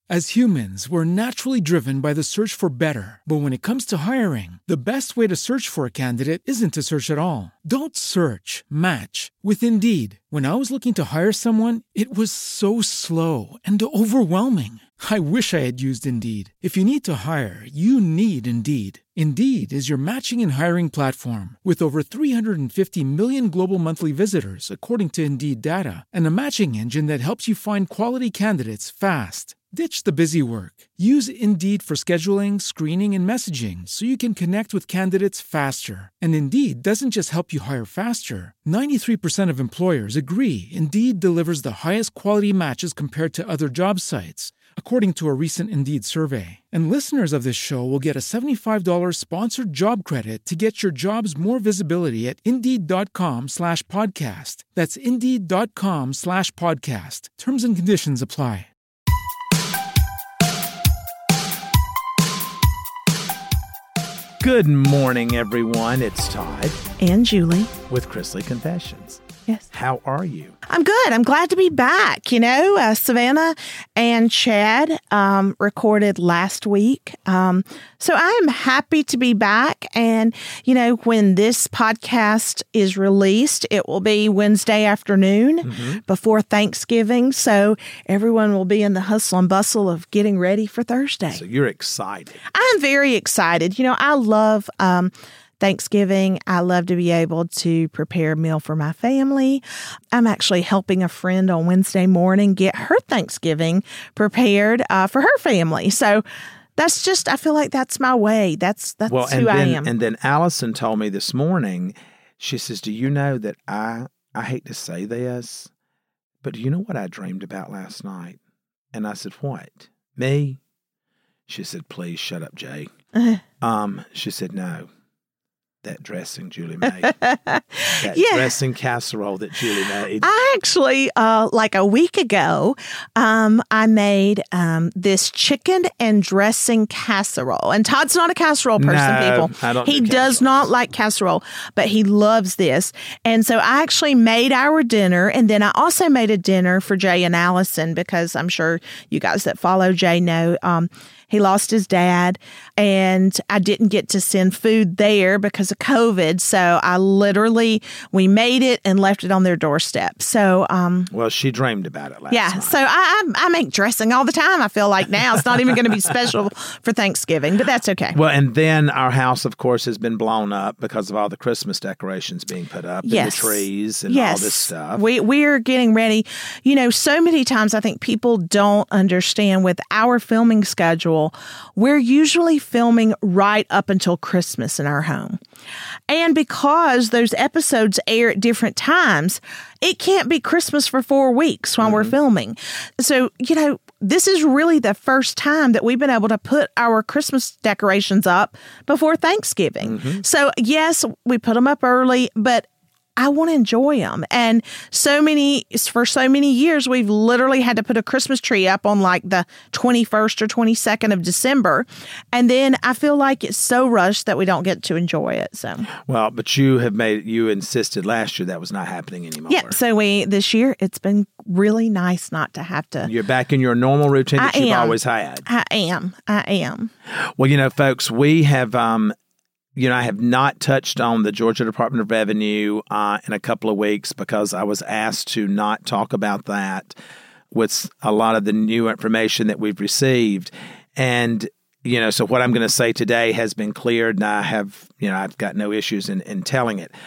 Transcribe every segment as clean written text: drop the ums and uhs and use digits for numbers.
As humans, we're naturally driven by the search for better. But when it comes to hiring, the best way to search for a candidate isn't to search at all. Don't search, match with Indeed. When I was looking to hire someone, it was so slow and overwhelming. I wish I had used Indeed. If you need to hire, you need Indeed. Indeed is your matching and hiring platform with over 350 million global monthly visitors, according to Indeed data, and a matching engine that helps you find quality candidates fast. Ditch the busy work. Use Indeed for scheduling, screening, and messaging so you can connect with candidates faster. And Indeed doesn't just help you hire faster. 93% of employers agree Indeed delivers the highest quality matches compared to other job sites, according to a recent Indeed survey. And listeners of this show will get a $75 sponsored job credit to get your jobs more visibility at Indeed.com/podcast. That's Indeed.com/podcast. Terms and conditions apply. Good morning, everyone. It's Todd. And Julie. With Chrisley Confessions. Yes. How are you? I'm good. I'm glad to be back. Savannah and Chad recorded last week. So I am happy to be back. And, when this podcast is released, it will be Wednesday afternoon before Thanksgiving. So everyone will be in the hustle and bustle of getting ready for Thursday. So you're excited. I'm very excited. I love Thanksgiving. I love to be able to prepare a meal for my family. I'm actually helping a friend on Wednesday morning get her Thanksgiving prepared for her family. So that's just, I feel like that's my way. That's who I am. And then Allison told me this morning, she says, do you know that I hate to say this, but do you know what I dreamed about last night? And I said, what? Me? She said, please shut up, Jay. She said, no. That dressing Julie made. That dressing casserole that Julie made. I actually, like a week ago, I made this chicken and dressing casserole. And Todd's not a casserole person, people. I don't He does not like casserole, but he loves this. And so I actually made our dinner. And then I also made a dinner for Jay and Allison, because I'm sure you guys that follow Jay know he lost his dad, and I didn't get to send food there because of COVID. So we made it and left it on their doorstep. So, well, she dreamed about it last night. So I make dressing all the time. I feel like now it's not even going to be special for Thanksgiving, but that's okay. Well, and then our house, of course, has been blown up because of all the Christmas decorations being put up and the trees and all this stuff. We're getting ready. So many times I think people don't understand with our filming schedule, we're usually filming right up until Christmas in our home. And because those episodes air at different times, it can't be Christmas for 4 weeks while we're filming. So, this is really the first time that we've been able to put our Christmas decorations up before Thanksgiving. So, yes, we put them up early, but I want to enjoy them. And for so many years, we've literally had to put a Christmas tree up on like the 21st or 22nd of December. And then I feel like it's so rushed that we don't get to enjoy it. So, well, but you insisted last year that was not happening anymore. Yeah. So this year, it's been really nice not to have to. You're back in your normal routine that you've always had. I am. Well, folks, we have, I have not touched on the Georgia Department of Revenue in a couple of weeks because I was asked to not talk about that with a lot of the new information that we've received. And, so what I'm going to say today has been cleared, and I have, I've got no issues in telling it.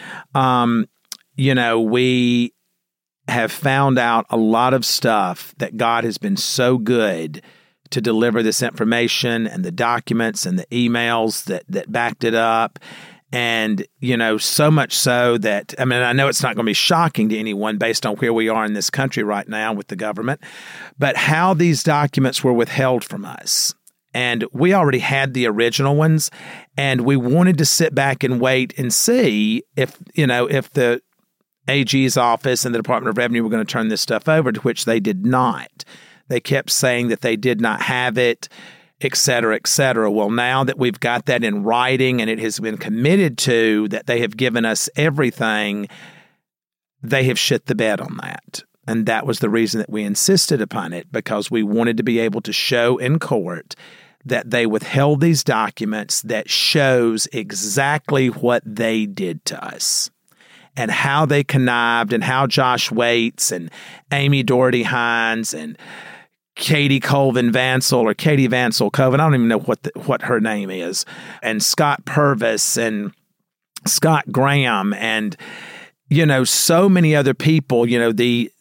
We have found out a lot of stuff that God has been so good to deliver this information and the documents and the emails that backed it up. And, so much so that, I know it's not going to be shocking to anyone based on where we are in this country right now with the government, but how these documents were withheld from us. And we already had the original ones, and we wanted to sit back and wait and see if the AG's office and the Department of Revenue were going to turn this stuff over, to which they did not. They kept saying that they did not have it, et cetera, et cetera. Well, now that we've got that in writing and it has been committed to, that they have given us everything, they have shit the bed on that. And that was the reason that we insisted upon it, because we wanted to be able to show in court that they withheld these documents that shows exactly what they did to us and how they connived, and how Josh Waits and Amy Doherty Hines and Katie Colvin Vansel, or Katie Vansel Colvin, I don't even know what her name is, and Scott Purvis and Scott Graham, and, so many other people, the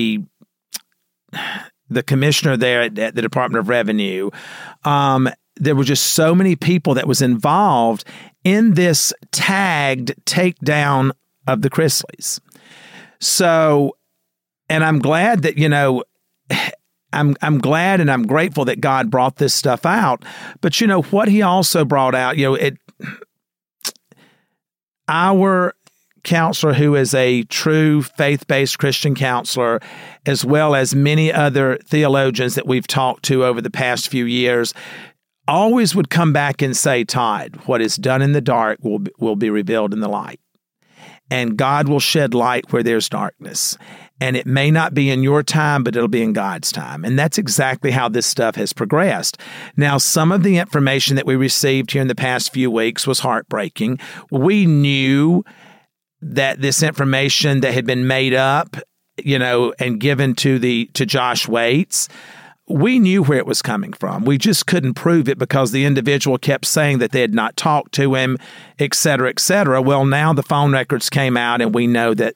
commissioner there at the Department of Revenue. There were just so many people that was involved in this tagged takedown of the Chrisleys. So, and I'm glad that, I'm glad and I'm grateful that God brought this stuff out. But what he also brought out, our counselor, who is a true faith-based Christian counselor, as well as many other theologians that we've talked to over the past few years, always would come back and say, Todd, what is done in the dark will be revealed in the light. And God will shed light where there's darkness. And it may not be in your time, but it'll be in God's time. And that's exactly how this stuff has progressed. Now, some of the information that we received here in the past few weeks was heartbreaking. We knew that this information that had been made up, and given to Josh Waits, we knew where it was coming from. We just couldn't prove it because the individual kept saying that they had not talked to him, et cetera, et cetera. Well, now the phone records came out, and we know that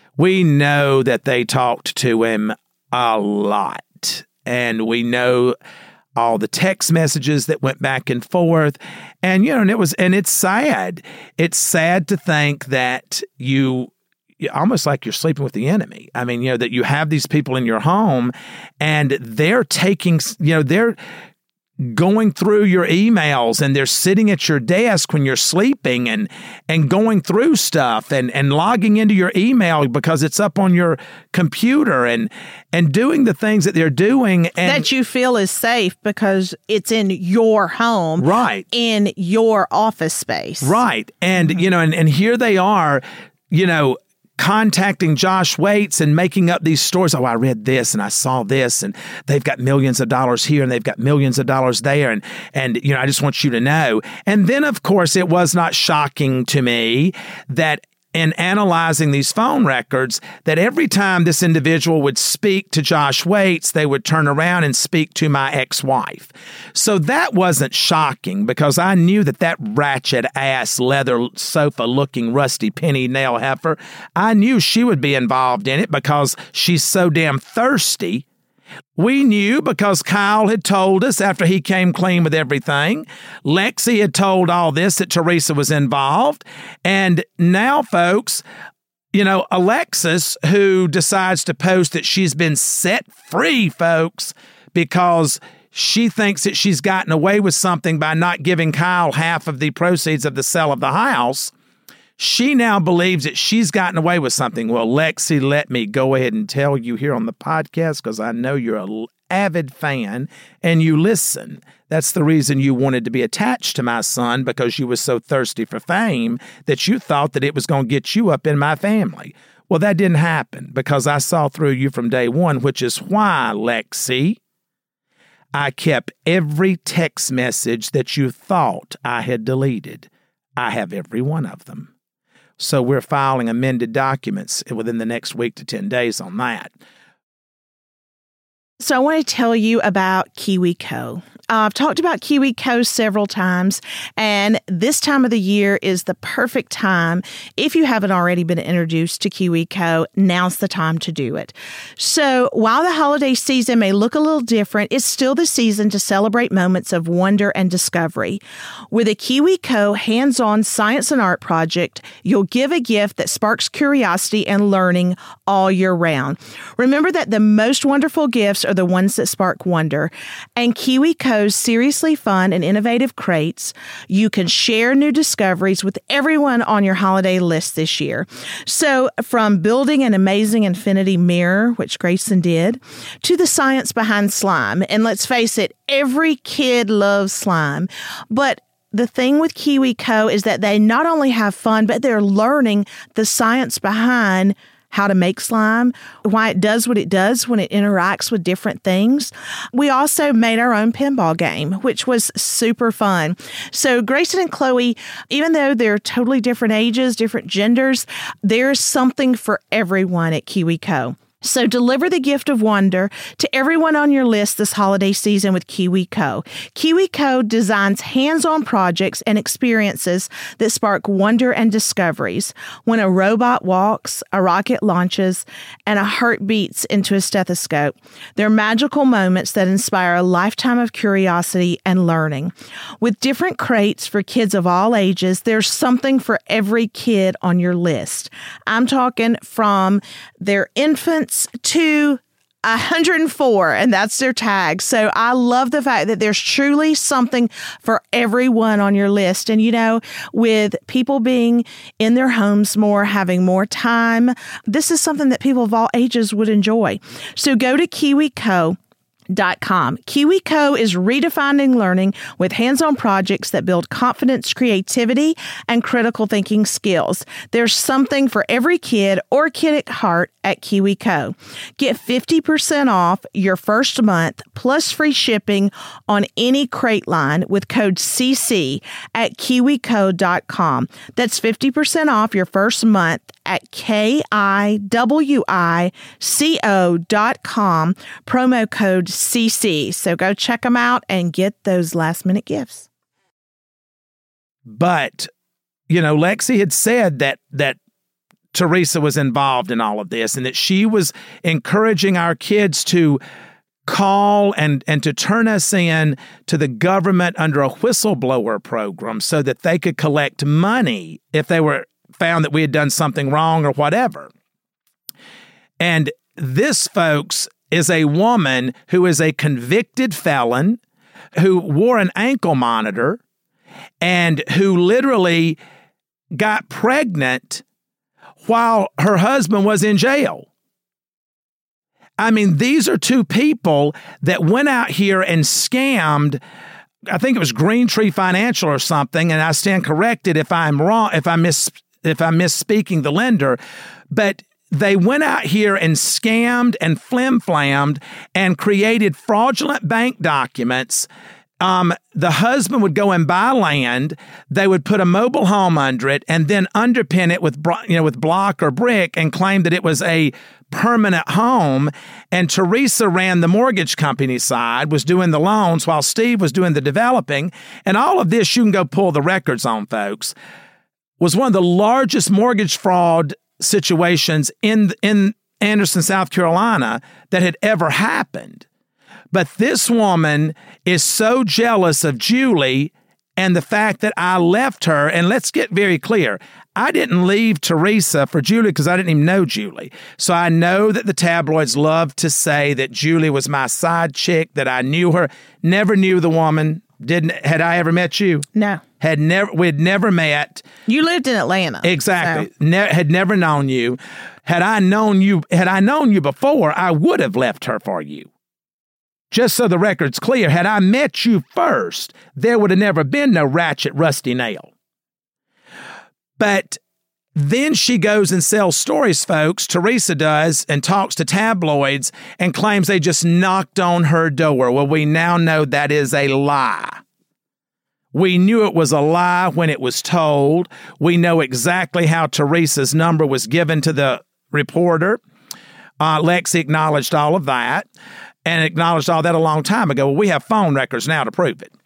they talked to him a lot. And we know all the text messages that went back and forth. And, it's sad. It's sad to think that almost like you're sleeping with the enemy. I mean, that you have these people in your home, and they're taking, they're going through your emails, and they're sitting at your desk when you're sleeping and going through stuff and logging into your email because it's up on your computer and doing the things that they're doing. And that you feel is safe because it's in your home. Right. In your office space. Right. And, and here they are, contacting Josh Waits and making up these stories. Oh, I read this and I saw this, and they've got millions of dollars here and they've got millions of dollars there. And I just want you to know. And then, of course, it was not shocking to me that in analyzing these phone records, that every time this individual would speak to Josh Waits, they would turn around and speak to my ex-wife. So that wasn't shocking, because I knew that ratchet ass leather sofa looking rusty penny nail heifer, I knew she would be involved in it because she's so damn thirsty. We knew because Kyle had told us after he came clean with everything. Lexi had told all this, that Teresa was involved. And now, folks, Alexis, who decides to post that she's been set free, folks, because she thinks that she's gotten away with something by not giving Kyle half of the proceeds of the sale of the house. She now believes that she's gotten away with something. Well, Lexi, let me go ahead and tell you here on the podcast, because I know you're an avid fan and you listen. That's the reason you wanted to be attached to my son, because you were so thirsty for fame that you thought that it was going to get you up in my family. Well, that didn't happen, because I saw through you from day one, which is why, Lexi, I kept every text message that you thought I had deleted. I have every one of them. So we're filing amended documents within the next week to 10 days on that. So I want to tell you about KiwiCo. I've talked about KiwiCo several times, and this time of the year is the perfect time. If you haven't already been introduced to KiwiCo, now's the time to do it. So while the holiday season may look a little different, it's still the season to celebrate moments of wonder and discovery. With a KiwiCo hands-on science and art project, you'll give a gift that sparks curiosity and learning all year round. Remember that the most wonderful gifts are the ones that spark wonder, and KiwiCo's seriously fun and innovative crates, you can share new discoveries with everyone on your holiday list this year. So from building an amazing infinity mirror, which Grayson did, to the science behind slime. And let's face it, every kid loves slime. But the thing with KiwiCo is that they not only have fun, but they're learning the science behind how to make slime, why it does what it does when it interacts with different things. We also made our own pinball game, which was super fun. So Grayson and Chloe, even though they're totally different ages, different genders, there's something for everyone at KiwiCo. So deliver the gift of wonder to everyone on your list this holiday season with KiwiCo. KiwiCo designs hands-on projects and experiences that spark wonder and discoveries. When a robot walks, a rocket launches, and a heart beats into a stethoscope, they're magical moments that inspire a lifetime of curiosity and learning. With different crates for kids of all ages, there's something for every kid on your list. I'm talking from their infants to 104, and that's their tag. So I love the fact that there's truly something for everyone on your list. And, you know, with people being in their homes more, having more time, this is something that people of all ages would enjoy. So go to KiwiCo.com. KiwiCo is redefining learning with hands-on projects that build confidence, creativity, and critical thinking skills. There's something for every kid or kid at heart at KiwiCo. Get 50% off your first month plus free shipping on any crate line with code CC at KiwiCo.com. That's 50% off your first month at KiwiCo.com, promo code CC. So go check them out and get those last minute gifts. But, you know, Lexi had said that Teresa was involved in all of this and that she was encouraging our kids to call and to turn us in to the government under a whistleblower program so that they could collect money if they were found that we had done something wrong or whatever. And this, folks, is a woman who is a convicted felon who wore an ankle monitor and who literally got pregnant while her husband was in jail. I mean, these are two people that went out here and scammed, I think it was Green Tree Financial or something, and I stand corrected if I'm wrong, if I'm misspeaking the lender, but they went out here and scammed and flim-flammed and created fraudulent bank documents. The husband would go and buy land. They would put a mobile home under it and then underpin it with block or brick and claim that it was a permanent home. And Teresa ran the mortgage company side, was doing the loans while Steve was doing the developing. And all of this, you can go pull the records on, folks, was one of the largest mortgage fraud situations in Anderson, South Carolina that had ever happened. But this woman is so jealous of Julie and the fact that I left her. And let's get very clear. I didn't leave Teresa for Julie because I didn't even know Julie. So I know that the tabloids love to say that Julie was my side chick, that I knew her. Never knew the woman. Had I ever met you? No. We'd never met. You lived in Atlanta. Exactly. So. Had never known you. Had I known you before, I would have left her for you. Just so the record's clear, had I met you first, there would have never been no ratchet rusty nail. But then she goes and sells stories, folks, Teresa does, and talks to tabloids and claims they just knocked on her door. Well, we now know that is a lie. We knew it was a lie when it was told. We know exactly how Teresa's number was given to the reporter. Lexi acknowledged all of that. And acknowledged all that a long time ago. Well, we have phone records now to prove it.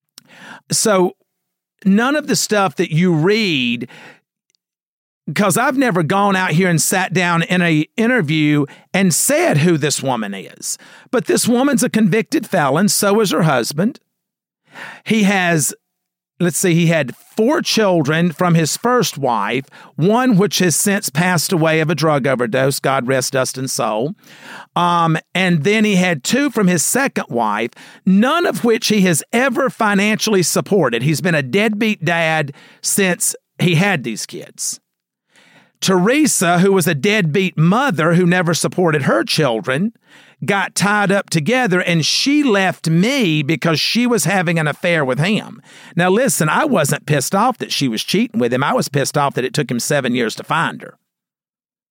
So none of the stuff that you read, because I've never gone out here and sat down in an interview and said who this woman is. But this woman's a convicted felon. So is her husband. He has, he had 4 children from his first wife, one which has since passed away of a drug overdose, God rest Dustin's soul. And then he had 2 from his second wife, none of which he has ever financially supported. He's been a deadbeat dad since he had these kids. Teresa, who was a deadbeat mother who never supported her children, got tied up together, and she left me because she was having an affair with him. Now, listen, I wasn't pissed off that she was cheating with him. I was pissed off that it took him 7 years to find her.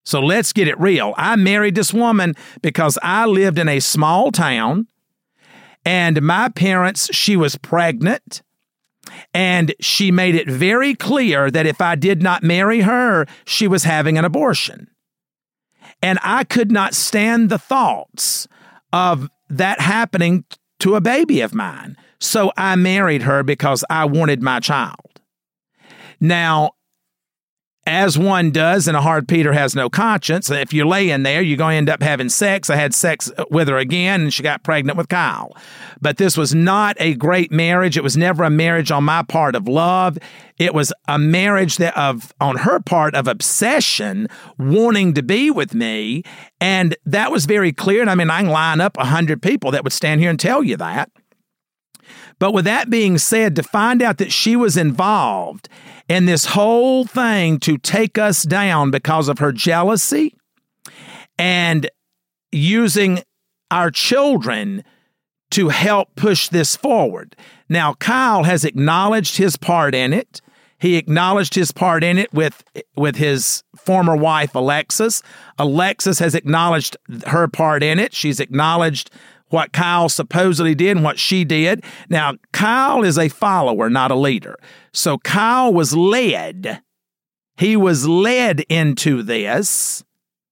So let's get it real. I married this woman because I lived in a small town, and my parents, she was pregnant, and she made it very clear that if I did not marry her, she was having an abortion. And I could not stand the thoughts of that happening to a baby of mine. So I married her because I wanted my child. Now, as one does, and a hard Peter has no conscience, if you lay in there, you're going to end up having sex. I had sex with her again, and she got pregnant with Kyle. But this was not a great marriage. It was never a marriage on my part of love. It was a marriage on her part of obsession, wanting to be with me. And that was very clear. And I mean, I can line up 100 people that would stand here and tell you that. But with that being said, to find out that she was involved in this whole thing to take us down because of her jealousy and using our children to help push this forward. Now, Kyle has acknowledged his part in it. He acknowledged his part in it with his former wife, Alexis. Alexis has acknowledged her part in it. She's acknowledged what Kyle supposedly did and what she did. Now, Kyle is a follower, not a leader. So Kyle was led. He was led into this.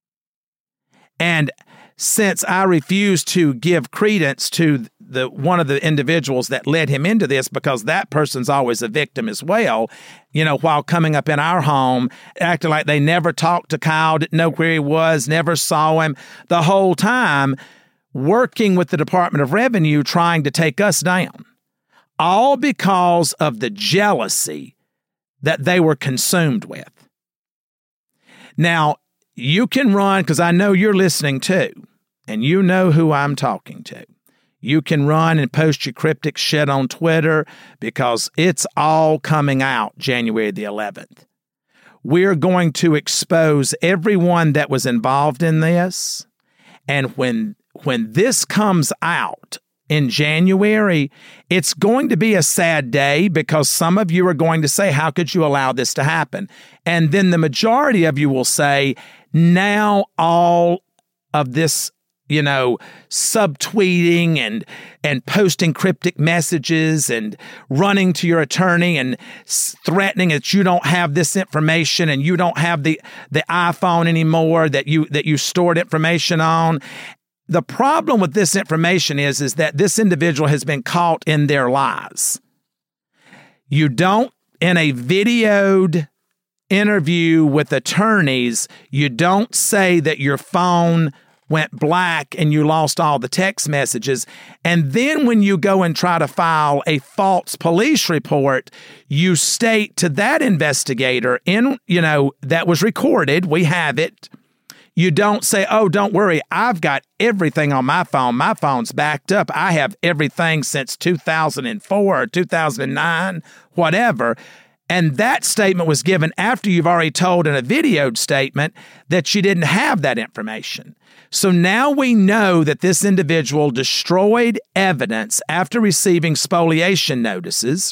And since I refuse to give credence to one of the individuals that led him into this, because that person's always a victim as well, while coming up in our home, acting like they never talked to Kyle, didn't know where he was, never saw him the whole time, working with the Department of Revenue, trying to take us down, all because of the jealousy that they were consumed with. Now, you can run, because I know you're listening too, and you know who I'm talking to. You can run and post your cryptic shit on Twitter, because it's all coming out January the 11th. We're going to expose everyone that was involved in this, and when this comes out in January, it's going to be a sad day, because some of you are going to say, how could you allow this to happen? And then the majority of you will say, now all of this, subtweeting and posting cryptic messages and running to your attorney and threatening that you don't have this information and you don't have the iPhone anymore that you stored information on. The problem with this information is that this individual has been caught in their lies. You don't, in a videoed interview with attorneys, you don't say that your phone went black and you lost all the text messages. And then when you go and try to file a false police report, you state to that investigator that was recorded, we have it. You don't say, oh, don't worry, I've got everything on my phone. My phone's backed up. I have everything since 2004 or 2009, whatever. And that statement was given after you've already told in a videoed statement that you didn't have that information. So now we know that this individual destroyed evidence after receiving spoliation notices,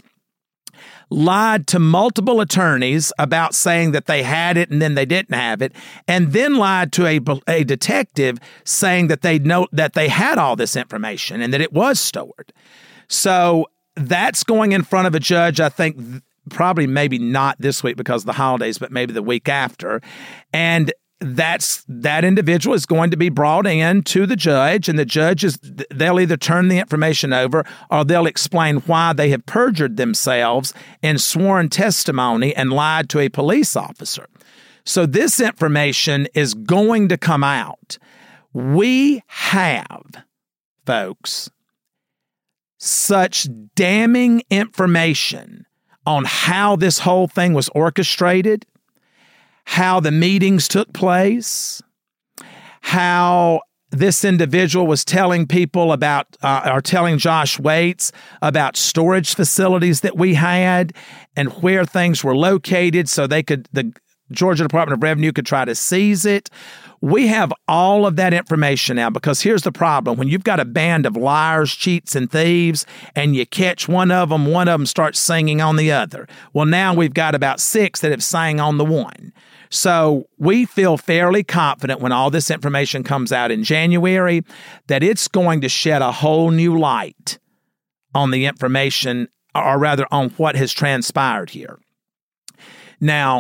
lied to multiple attorneys about saying that they had it and then they didn't have it, and then lied to a detective saying that they had all this information and that it was stored. So that's going in front of a judge, I think, probably maybe not this week because of the holidays, but maybe the week after. And that individual is going to be brought in to the judge, and the judge they'll either turn the information over or they'll explain why they have perjured themselves in sworn testimony and lied to a police officer. So this information is going to come out. We have, folks, such damning information on how this whole thing was orchestrated, how the meetings took place, how this individual was telling people about, or telling Josh Waits about storage facilities that we had and where things were located so they could, Georgia Department of Revenue could try to seize it. We have all of that information now, because here's the problem. When you've got a band of liars, cheats, and thieves, and you catch one of them starts singing on the other. Well, now we've got about 6 that have sang on the one. So we feel fairly confident when all this information comes out in January that it's going to shed a whole new light on the information, or rather on what has transpired here. Now,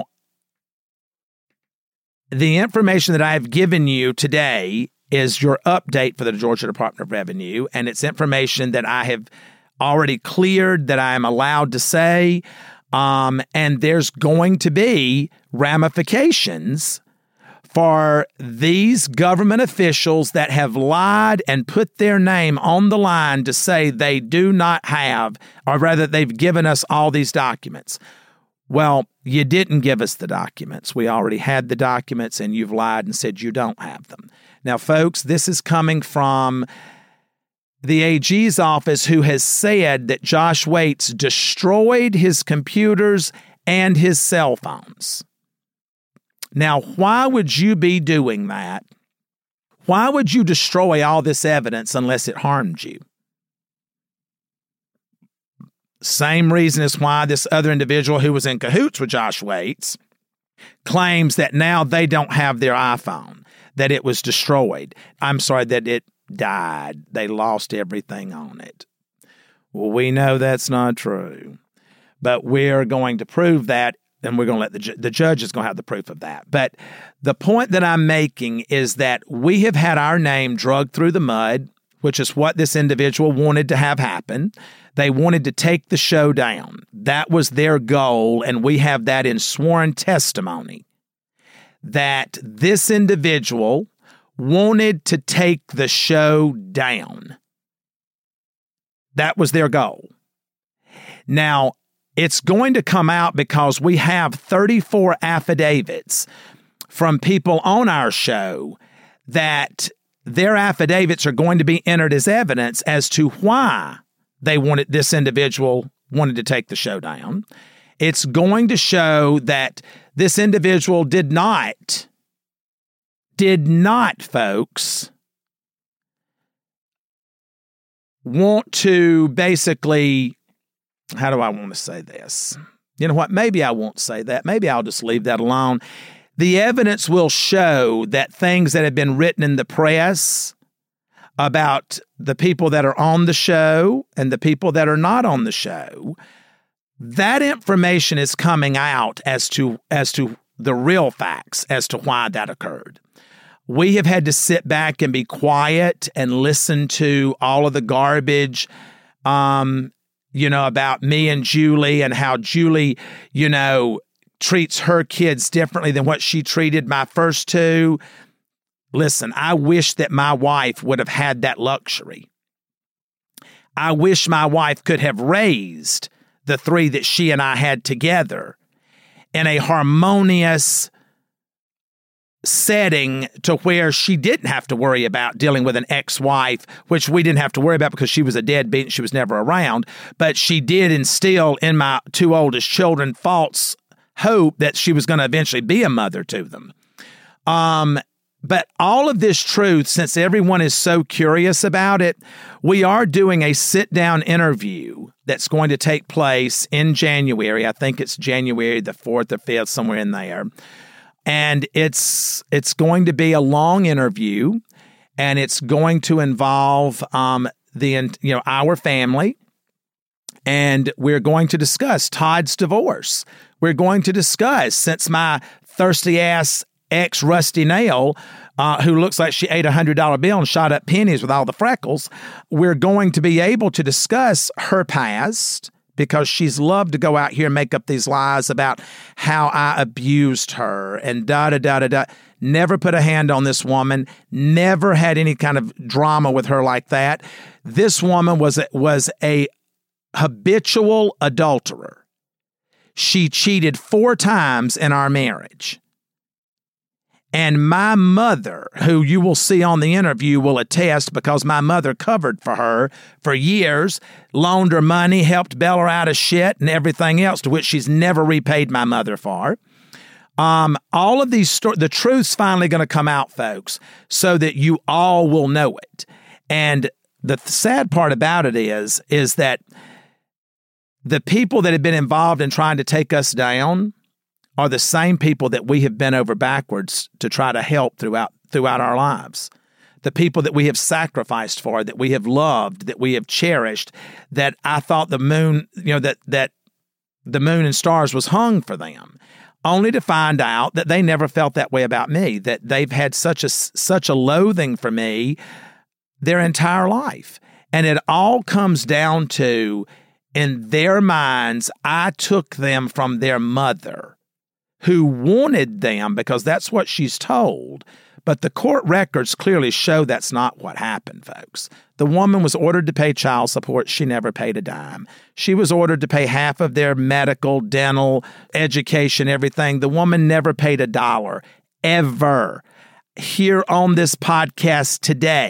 the information that I've given you today is your update for the Georgia Department of Revenue, and it's information that I have already cleared that I am allowed to say, and there's going to be ramifications for these government officials that have lied and put their name on the line to say they do not have, or rather they've given us all these documents. Well, you didn't give us the documents. We already had the documents, and you've lied and said you don't have them. Now, folks, this is coming from the AG's office, who has said that Josh Waits destroyed his computers and his cell phones. Now, why would you be doing that? Why would you destroy all this evidence unless it harmed you? Same reason as why this other individual who was in cahoots with Josh Waits claims that now they don't have their iPhone, that it was destroyed. I'm sorry, that it died. They lost everything on it. Well, we know that's not true, but we're going to prove that, and we're going to let the judge is going to have the proof of that. But the point that I'm making is that we have had our name dragged through the mud, which is what this individual wanted to have happen. They wanted to take the show down. That was their goal, and we have that in sworn testimony, that this individual wanted to take the show down. That was their goal. Now, it's going to come out because we have 34 affidavits from people on our show that their affidavits are going to be entered as evidence as to why this individual wanted to take the show down. It's going to show that this individual did not, folks, want to basically, how do I want to say this? You know what? Maybe I won't say that. Maybe I'll just leave that alone. The evidence will show that things that have been written in the press about the people that are on the show and the people that are not on the show, that information is coming out as to the real facts as to why that occurred. We have had to sit back and be quiet and listen to all of the garbage, about me and Julie, and how Julie, treats her kids differently than what she treated my first two. Listen, I wish that my wife would have had that luxury. I wish my wife could have raised the 3 that she and I had together in a harmonious setting to where she didn't have to worry about dealing with an ex-wife, which we didn't have to worry about because she was a deadbeat and she was never around. But she did instill in my 2 oldest children false hope that she was going to eventually be a mother to them. But all of this truth, since everyone is so curious about it, we are doing a sit-down interview that's going to take place in January. I think it's January the 4th or 5th, somewhere in there. And it's going to be a long interview, and it's going to involve our family, and we're going to discuss Todd's divorce. We're going to discuss, since my thirsty-ass ex Rusty Nail, who looks like she ate a $100 bill and shot up pennies with all the freckles, we're going to be able to discuss her past, because she's loved to go out here and make up these lies about how I abused her and da-da-da-da-da. Never put a hand on this woman, never had any kind of drama with her like that. This woman was a habitual adulterer. She cheated 4 times in our marriage. And my mother, who you will see on the interview, will attest, because my mother covered for her for years, loaned her money, helped bail her out of shit and everything else, to which she's never repaid my mother for. All of these the truth's finally going to come out, folks, so that you all will know it. And the sad part about it is that the people that have been involved in trying to take us down are the same people that we have bent over backwards to try to help throughout our lives. The people that we have sacrificed for, that we have loved, that we have cherished, that I thought the moon, that the moon and stars was hung for them, only to find out that they never felt that way about me, that they've had such a loathing for me their entire life. And it all comes down to, in their minds, I took them from their mother, who wanted them because that's what she's told. But the court records clearly show that's not what happened, folks. The woman was ordered to pay child support. She never paid a dime. She was ordered to pay half of their medical, dental, education, everything. The woman never paid $1, ever. Here on this podcast today,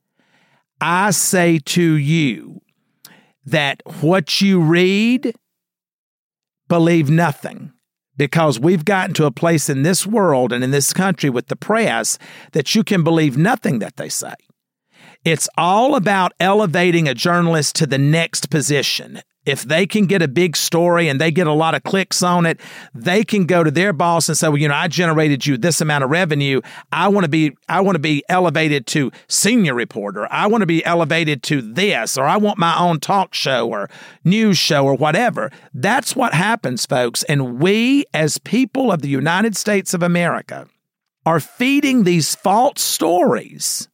I say to you that what you read, believe nothing. Because we've gotten to a place in this world and in this country with the press that you can believe nothing that they say. It's all about elevating a journalist to the next position. If they can get a big story and they get a lot of clicks on it, they can go to their boss and say, well, I generated you this amount of revenue. I want to be elevated to senior reporter. I want to be elevated to this, or I want my own talk show or news show or whatever. That's what happens, folks. And we, as people of the United States of America, are feeding these false stories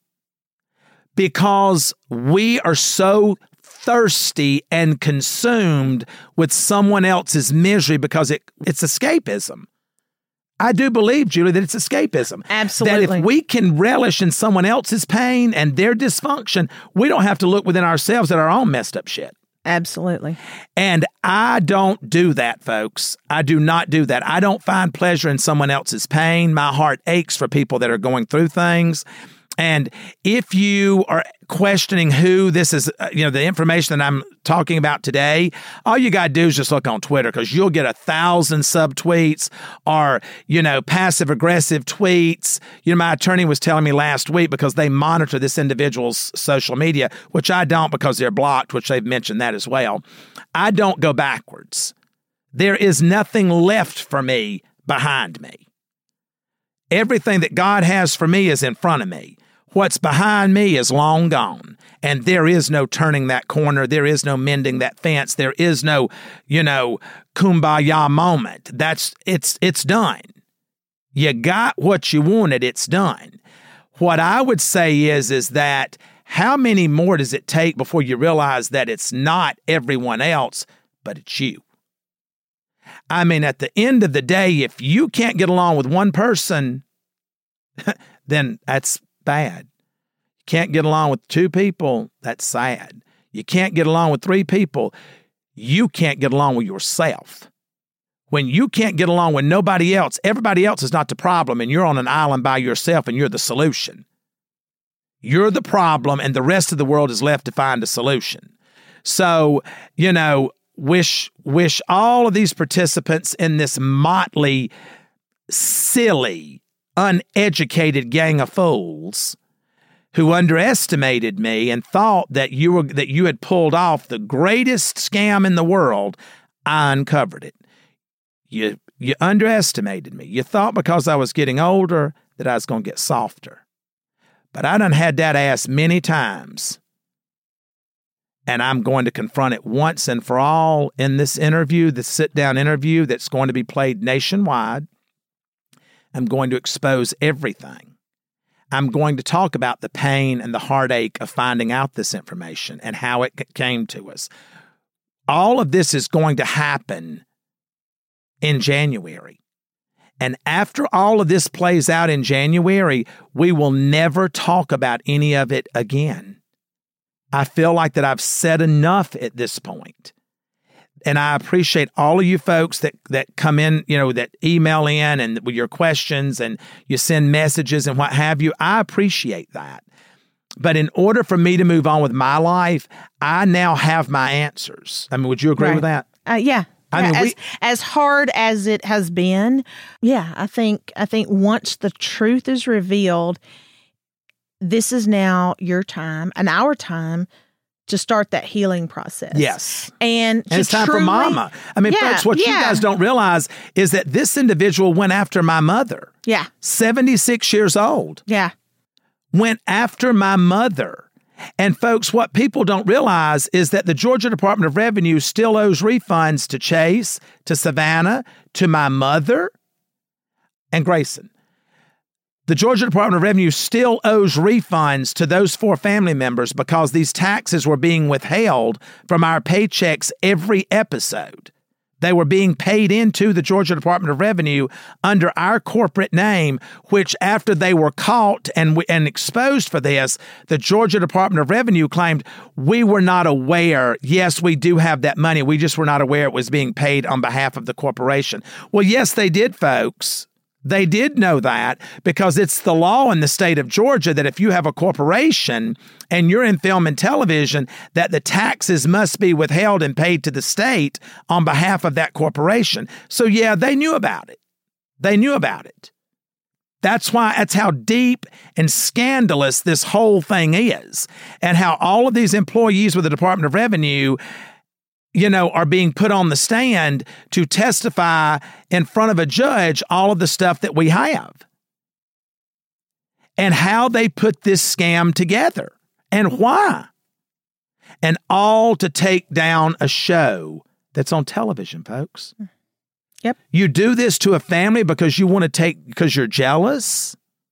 because we are so thirsty and consumed with someone else's misery because it's escapism. I do believe, Julie, that it's escapism. Absolutely. That if we can relish in someone else's pain and their dysfunction, we don't have to look within ourselves at our own messed up shit. Absolutely. And I don't do that, folks. I do not do that. I don't find pleasure in someone else's pain. My heart aches for people that are going through things. And if you are questioning who this is, the information that I'm talking about today, all you got to do is just look on Twitter, because you'll get 1,000 subtweets or, passive-aggressive tweets. My attorney was telling me last week, because they monitor this individual's social media, which I don't because they're blocked, which they've mentioned that as well. I don't go backwards. There is nothing left for me behind me. Everything that God has for me is in front of me. What's behind me is long gone, and there is no turning that corner. There is no mending that fence. There is no, kumbaya moment. It's done. You got what you wanted. It's done. What I would say is that how many more does it take before you realize that it's not everyone else, but it's you? I mean, at the end of the day, if you can't get along with one person, then that's bad. You can't get along with 2 people, that's sad. You can't get along with 3 people, you can't get along with yourself. When you can't get along with nobody else, everybody else is not the problem, and you're on an island by yourself and you're the solution. You're the problem, and the rest of the world is left to find a solution. So, wish all of these participants in this motley, silly, uneducated gang of fools who underestimated me and thought that you had pulled off the greatest scam in the world. I uncovered it. You underestimated me. You thought because I was getting older that I was going to get softer. But I done had that ass many times. And I'm going to confront it once and for all in this interview, this sit-down interview that's going to be played nationwide. I'm going to expose everything. I'm going to talk about the pain and the heartache of finding out this information and how it came to us. All of this is going to happen in January. And after all of this plays out in January, we will never talk about any of it again. I feel like that I've said enough at this point. And I appreciate all of you folks that come in, that email in and with your questions and you send messages and what have you. I appreciate that. But in order for me to move on with my life, I now have my answers. I mean, would you agree with that? Yeah. As hard as it has been, I think once the truth is revealed, this is now your time and our time to start that healing process. Yes. And it's time for Mama. Folks, what you guys don't realize is that this individual went after my mother. Yeah. 76 years old. Yeah. Went after my mother. And folks, what people don't realize is that the Georgia Department of Revenue still owes refunds to Chase, to Savannah, to my mother, and Grayson. The Georgia Department of Revenue still owes refunds to those 4 family members because these taxes were being withheld from our paychecks every episode. They were being paid into the Georgia Department of Revenue under our corporate name, which after they were caught and exposed for this, the Georgia Department of Revenue claimed we were not aware. Yes, we do have that money. We just were not aware it was being paid on behalf of the corporation. Well, yes, they did, folks. They did know that because it's the law in the state of Georgia that if you have a corporation and you're in film and television, that the taxes must be withheld and paid to the state on behalf of that corporation. So yeah, they knew about it. They knew about it. That's how deep and scandalous this whole thing is, and how all of these employees with the Department of Revenue are being put on the stand to testify in front of a judge all of the stuff that we have and how they put this scam together and why. And all to take down a show that's on television, folks. Yep. You do this to a family because because you're jealous.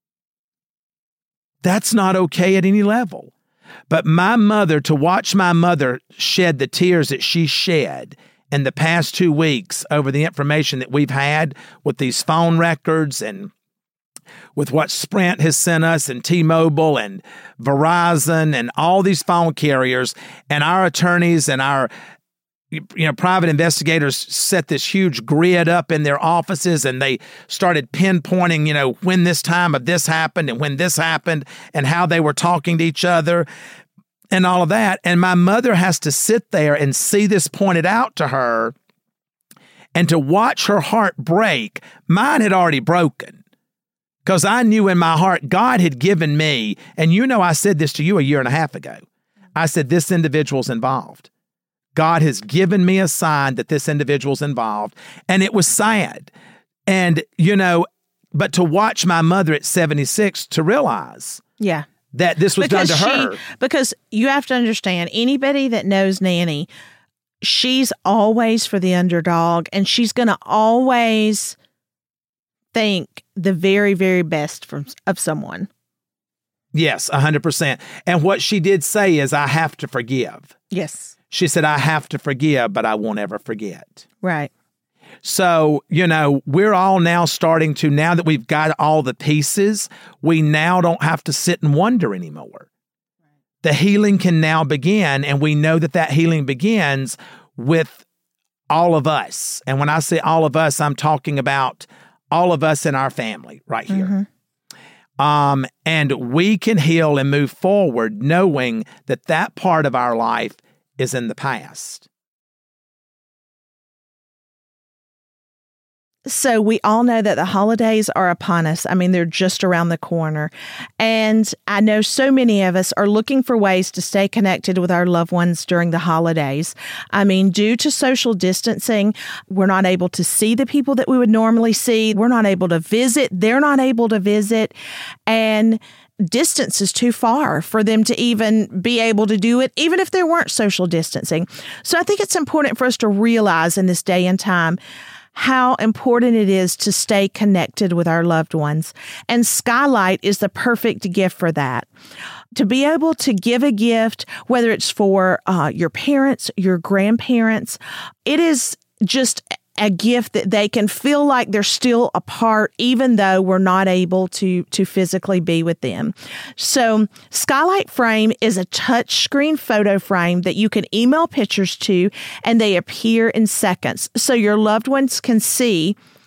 That's not okay at any level. But to watch my mother shed the tears that she shed in the past 2 weeks over the information that we've had with these phone records and with what Sprint has sent us and T-Mobile and Verizon and all these phone carriers, and our attorneys and our private investigators set this huge grid up in their offices, and they started pinpointing, when this time of this happened and when this happened and how they were talking to each other and all of that. And my mother has to sit there and see this pointed out to her and to watch her heart break. Mine had already broken because I knew in my heart God had given me, and I said this to you a year and a half ago. I said, this individual's involved. God has given me a sign that this individual's involved. And it was sad. And, but to watch my mother at 76 to realize that this was done to her. Because you have to understand, anybody that knows Nanny, she's always for the underdog, and she's going to always think the very, very best of someone. Yes, 100%. And what she did say is, I have to forgive. Yes. She said, I have to forgive, but I won't ever forget. Right. So, we're all now starting to, now that we've got all the pieces, we now don't have to sit and wonder anymore. Right. The healing can now begin, and we know that healing begins with all of us. And when I say all of us, I'm talking about all of us in our family right here. Mm-hmm. And we can heal and move forward knowing that part of our life is in the past. So we all know that the holidays are upon us. They're just around the corner. And I know so many of us are looking for ways to stay connected with our loved ones during the holidays. Due to social distancing, we're not able to see the people that we would normally see. We're not able to visit. They're not able to visit. And distance is too far for them to even be able to do it, even if there weren't social distancing. So I think it's important for us to realize in this day and time how important it is to stay connected with our loved ones. And Skylight is the perfect gift for that. To be able to give a gift, whether it's for your parents, your grandparents, it is just a gift that they can feel like they're still a part, even though we're not able to physically be with them. So Skylight Frame is a touchscreen photo frame that you can email pictures to, and they appear in seconds. So your loved ones can see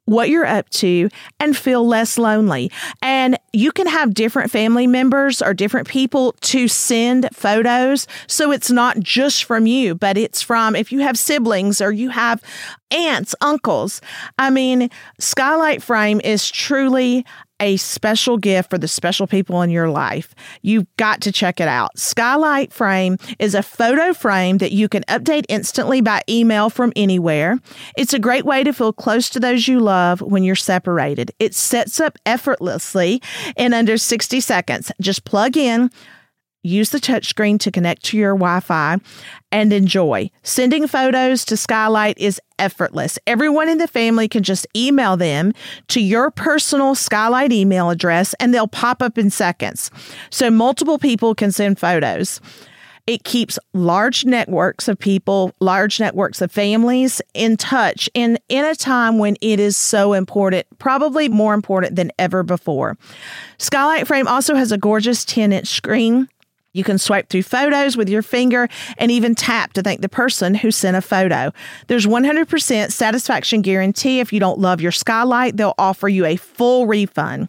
what you're up to, and feel less lonely. And you can have different family members or different people to send photos. So it's not just from you, but it's from if you have siblings or you have aunts, uncles. I mean, Skylight Frame is truly a special gift for the special people in your life. You've got to check it out. Skylight Frame is a photo frame that you can update instantly by email from anywhere. It's a great way to feel close to those you love when you're separated. It sets up effortlessly in under 60 seconds. Just plug in, use the touchscreen to connect to your Wi-Fi, and enjoy. Sending photos to Skylight is effortless. Everyone in the family can just email them to your personal Skylight email address, and they'll pop up in seconds. So multiple people can send photos. It keeps large networks of people, large networks of families in touch in a time when it is so important, probably more important than ever before. Skylight Frame also has a gorgeous 10-inch screen. You can swipe through photos with your finger and even tap to thank the person who sent a photo. There's 100% satisfaction guarantee. If you don't love your Skylight, they'll offer you a full refund.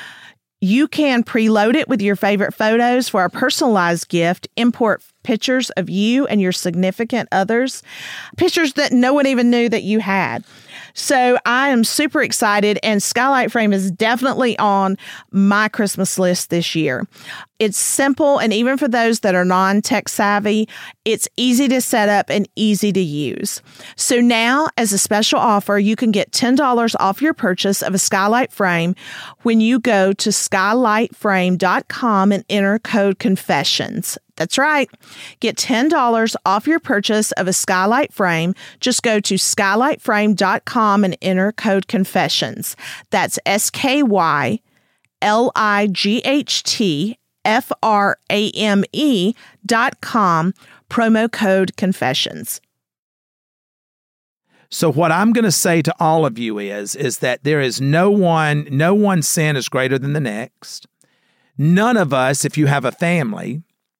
You can preload it with your favorite photos for a personalized gift, import pictures of you and your significant others, pictures that no one even knew that you had. So I am super excited, and Skylight Frame is definitely on my Christmas list this year. It's simple, and even for those that are non-tech savvy, it's easy to set up and easy to use. So now, as a special offer, you can get $10 off your purchase of a Skylight Frame when you go to skylightframe.com and enter code CONFESSIONS. That's right. Get $10 off your purchase of a Skylight Frame. Just go to skylightframe.com and enter code CONFESSIONS. That's SKYLIGHTFRAME.com, promo code CONFESSIONS. So what I'm going to say to all of you is that there is no one sin is greater than the next. None of us, if you have a family,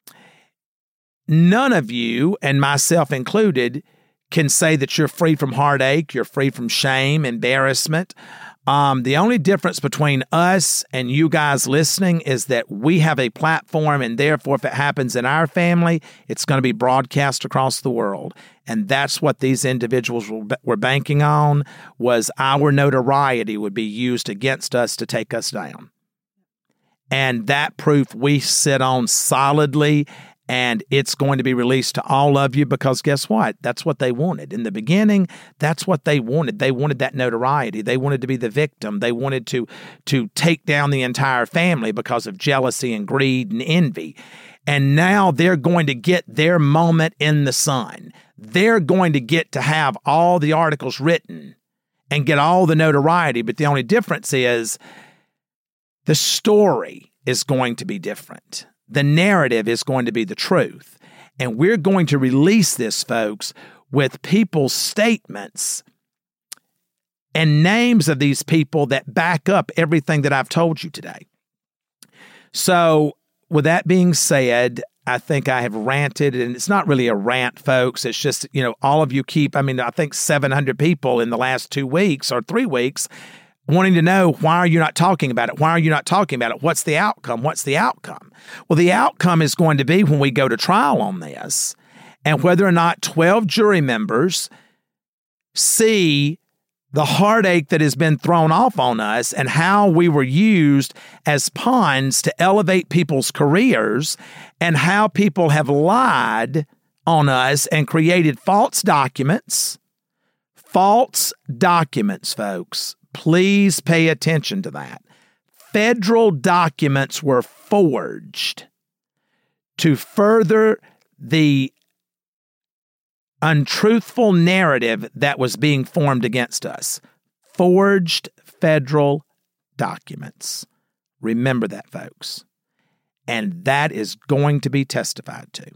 none of you, and myself included, can say that you're free from heartache, you're free from shame, embarrassment. The only difference between us and you guys listening is that we have a platform, and therefore, if it happens in our family, it's going to be broadcast across the world. And that's what these individuals were banking on, was our notoriety would be used against us to take us down. And that proof we sit on solidly, and it's going to be released to all of you, because guess what? That's what they wanted. In the beginning, that's what they wanted. They wanted that notoriety. They wanted to be the victim. They wanted to take down the entire family because of jealousy and greed and envy. And now they're going to get their moment in the sun. They're going to get to have all the articles written and get all the notoriety. But the only difference is the story is going to be different. The narrative is going to be the truth. And we're going to release this, folks, with people's statements and names of these people that back up everything that I've told you today. So with that being said, I think I have ranted, and it's not really a rant, folks. It's just, all of you I think 700 people in the last 2 weeks or 3 weeks wanting to know, why are you not talking about it? Why are you not talking about it? What's the outcome? What's the outcome? Well, the outcome is going to be when we go to trial on this, and whether or not 12 jury members see the heartache that has been thrown off on us and how we were used as pawns to elevate people's careers, and how people have lied on us and created false documents. False documents, folks. Please pay attention to that. Federal documents were forged to further the untruthful narrative that was being formed against us. Forged federal documents. Remember that, folks. And that is going to be testified to.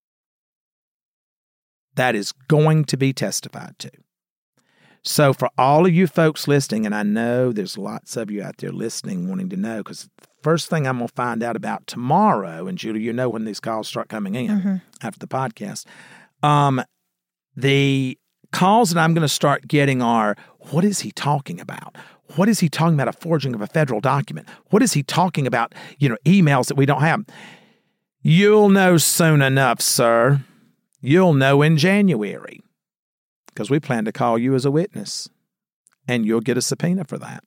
That is going to be testified to. So for all of you folks listening, and I know there's lots of you out there listening wanting to know, because the first thing I'm going to find out about tomorrow, and Julie, when these calls start coming in after the podcast, the calls that I'm going to start getting are, what is he talking about? What is he talking about a forging of a federal document? What is he talking about, emails that we don't have? You'll know soon enough, sir. You'll know in January, because we plan to call you as a witness, and you'll get a subpoena for that.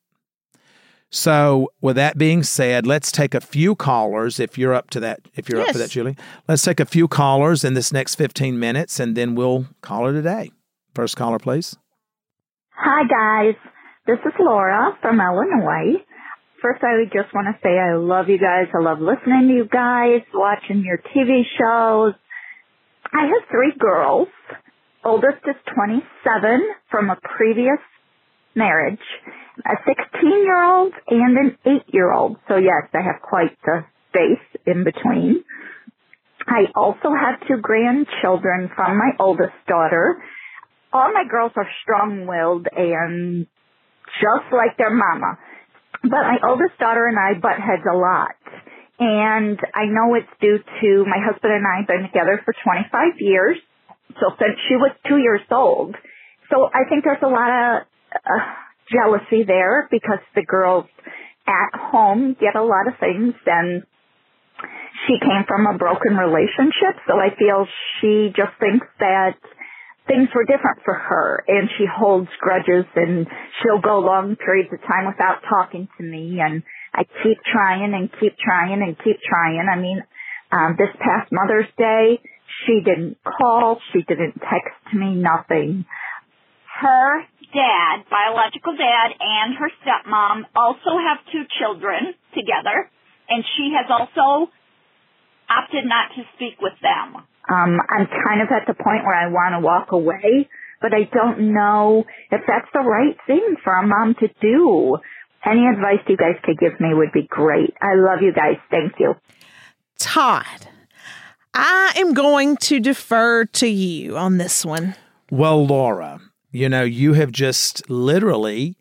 So with that being said, let's take a few callers if you're up to that. If you're up for that, Julie, let's take a few callers in this next 15 minutes, and then we'll call it a day. First caller, please. Hi, guys. This is Laura from Illinois. First, I would just want to say I love you guys. I love listening to you guys, watching your TV shows. I have 3 girls. Oldest is 27 from a previous marriage, a 16-year-old and an 8-year-old. So, yes, I have quite the space in between. I also have 2 grandchildren from my oldest daughter. All my girls are strong-willed and just like their mama. But my oldest daughter and I butt heads a lot. And I know it's due to my husband and I have been together for 25 years. So since she was 2 years old. So I think there's a lot of jealousy there because the girls at home get a lot of things, and she came from a broken relationship. So I feel she just thinks that things were different for her, and she holds grudges, and she'll go long periods of time without talking to me, and I keep trying and keep trying and keep trying. I mean, this past Mother's Day, she didn't call, she didn't text me, nothing. Her dad, biological dad, and her stepmom also have 2 children together, and she has also opted not to speak with them. I'm kind of at the point where I want to walk away, but I don't know if that's the right thing for a mom to do. Any advice you guys could give me would be great. I love you guys. Thank you. Todd, I am going to defer to you on this one. Well, Laura, you have just literally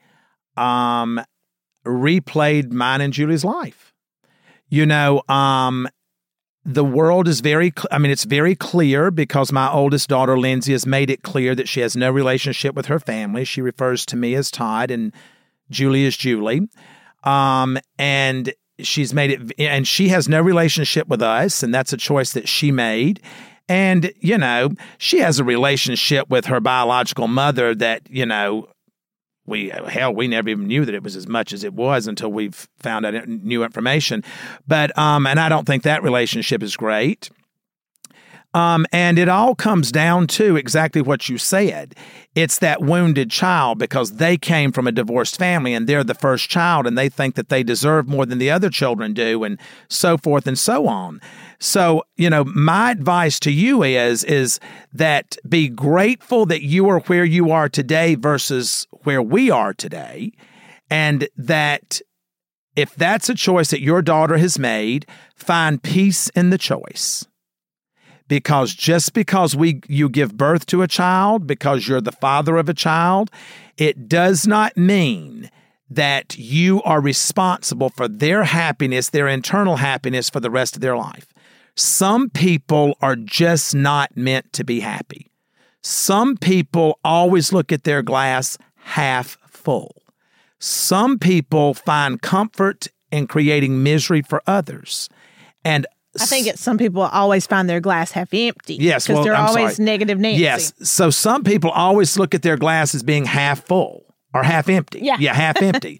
replayed mine and Julie's life. The world is it's very clear because my oldest daughter, Lindsay, has made it clear that she has no relationship with her family. She refers to me as Todd and Julie as Julie. And she's made it, and she has no relationship with us, and that's a choice that she made. And, she has a relationship with her biological mother that, we never even knew that it was as much as it was until we've found out new information. But, and I don't think that relationship is great. And it all comes down to exactly what you said. It's that wounded child because they came from a divorced family and they're the first child and they think that they deserve more than the other children do and so forth and so on. So, my advice to you is that be grateful that you are where you are today versus where we are today. And that if that's a choice that your daughter has made, find peace in the choice. Because just because you give birth to a child, because you're the father of a child, it does not mean that you are responsible for their happiness, their internal happiness for the rest of their life. Some people are just not meant to be happy. Some people always look at their glass half full. Some people find comfort in creating misery for others. And I think some people always find their glass half empty. Yes, because they're always negative Nancy. Yes, so some people always look at their glass as being half full or half empty. Yeah, half empty,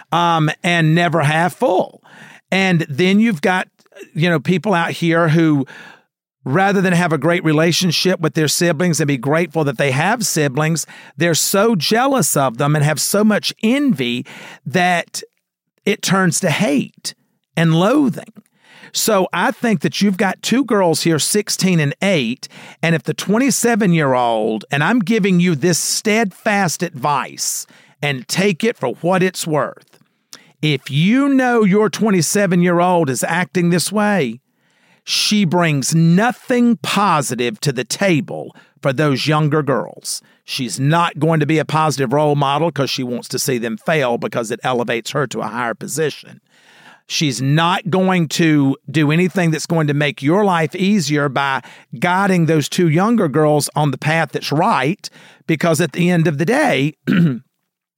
and never half full. And then you've got people out here who, rather than have a great relationship with their siblings and be grateful that they have siblings, they're so jealous of them and have so much envy that it turns to hate and loathing. So I think that you've got 2 girls here, 16 and 8, and if the 27-year-old, and I'm giving you this steadfast advice, and take it for what it's worth. If you know your 27-year-old is acting this way, she brings nothing positive to the table for those younger girls. She's not going to be a positive role model because she wants to see them fail because it elevates her to a higher position. She's not going to do anything that's going to make your life easier by guiding those 2 younger girls on the path that's right, because at the end of the day,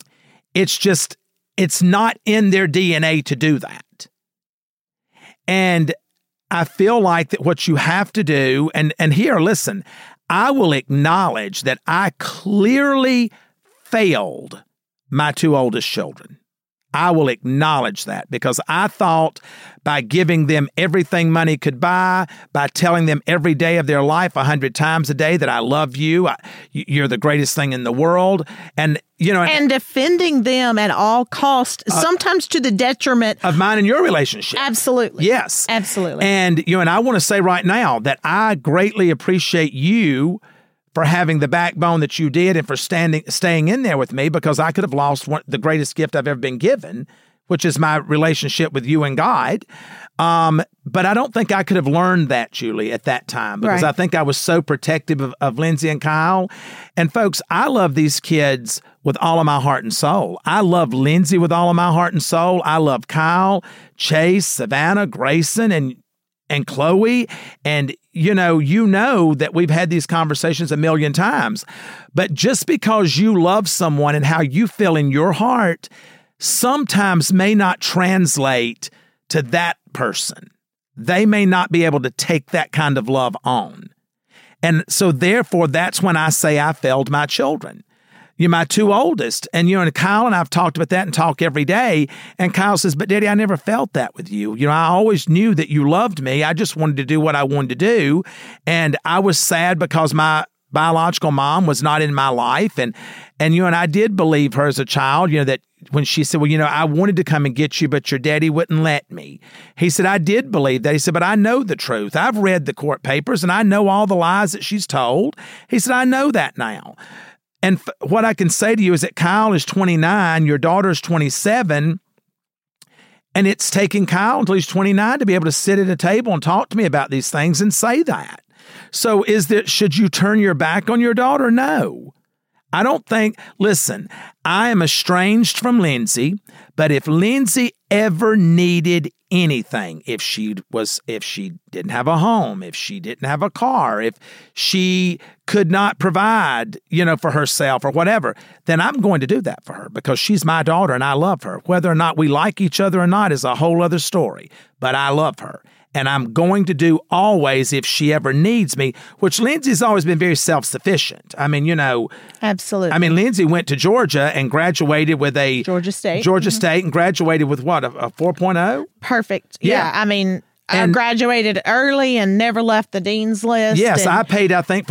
it's not in their DNA to do that. And I feel like that what you have to do, and here, listen, I will acknowledge that I clearly failed my two oldest children. I will acknowledge that because I thought by giving them everything money could buy, by telling them every day of their life 100 times a day that I love you, you're the greatest thing in the world, and defending them at all costs, sometimes to the detriment of mine and your relationship. Absolutely. Yes. Absolutely. And and I want to say right now that I greatly appreciate you for having the backbone that you did and for staying in there with me, because I could have lost the greatest gift I've ever been given, which is my relationship with you and God. But I don't think I could have learned that, Julie, at that time, because I think I was so protective of Lindsay and Kyle. And folks, I love these kids with all of my heart and soul. I love Lindsay with all of my heart and soul. I love Kyle, Chase, Savannah, Grayson, and Chloe. And you know that we've had these conversations a million times. But just because you love someone and how you feel in your heart sometimes may not translate to that person. They may not be able to take that kind of love on. And so therefore, that's when I say I failed my children. You're my two oldest. And Kyle and I've talked about that and talk every day. And Kyle says, but Daddy, I never felt that with you. I always knew that you loved me. I just wanted to do what I wanted to do. And I was sad because my biological mom was not in my life. And I did believe her as a child, that when she said, well, I wanted to come and get you, but your daddy wouldn't let me. He said, I did believe that. He said, but I know the truth. I've read the court papers and I know all the lies that she's told. He said, I know that now. And what I can say to you is that Kyle is 29, your daughter's 27, and it's taking Kyle until he's 29 to be able to sit at a table and talk to me about these things and say that. So should you turn your back on your daughter? No. I don't think, listen, I am estranged from Lindsay, but if Lindsay ever needed anything, if she didn't have a home, if she didn't have a car, if she could not provide, for herself or whatever, then I'm going to do that for her because she's my daughter and I love her. Whether or not we like each other or not is a whole other story, but I love her. And I'm going to do always if she ever needs me, which Lindsay's always been very self-sufficient. I mean, Absolutely. I mean, Lindsay went to Georgia and graduated with a Georgia State and graduated with what, a 4.0? Perfect. Yeah. I mean, I graduated early and never left the dean's list. Yes, I paid, I think, for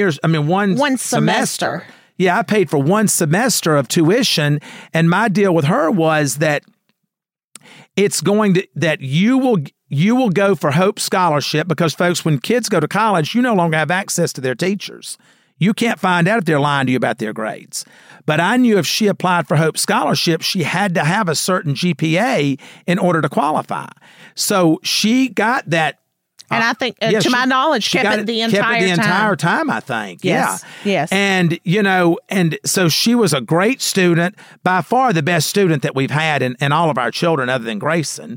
one semester. Yeah, I paid for one semester of tuition. And my deal with her was that you will go for Hope Scholarship because, folks, when kids go to college, you no longer have access to their teachers. You can't find out if they're lying to you about their grades. But I knew if she applied for Hope Scholarship, she had to have a certain GPA in order to qualify. So she got that. And I think, to my knowledge, kept it the entire time, I think. Yes. Yeah. Yes. And, and so she was a great student, by far the best student that we've had in all of our children other than Grayson.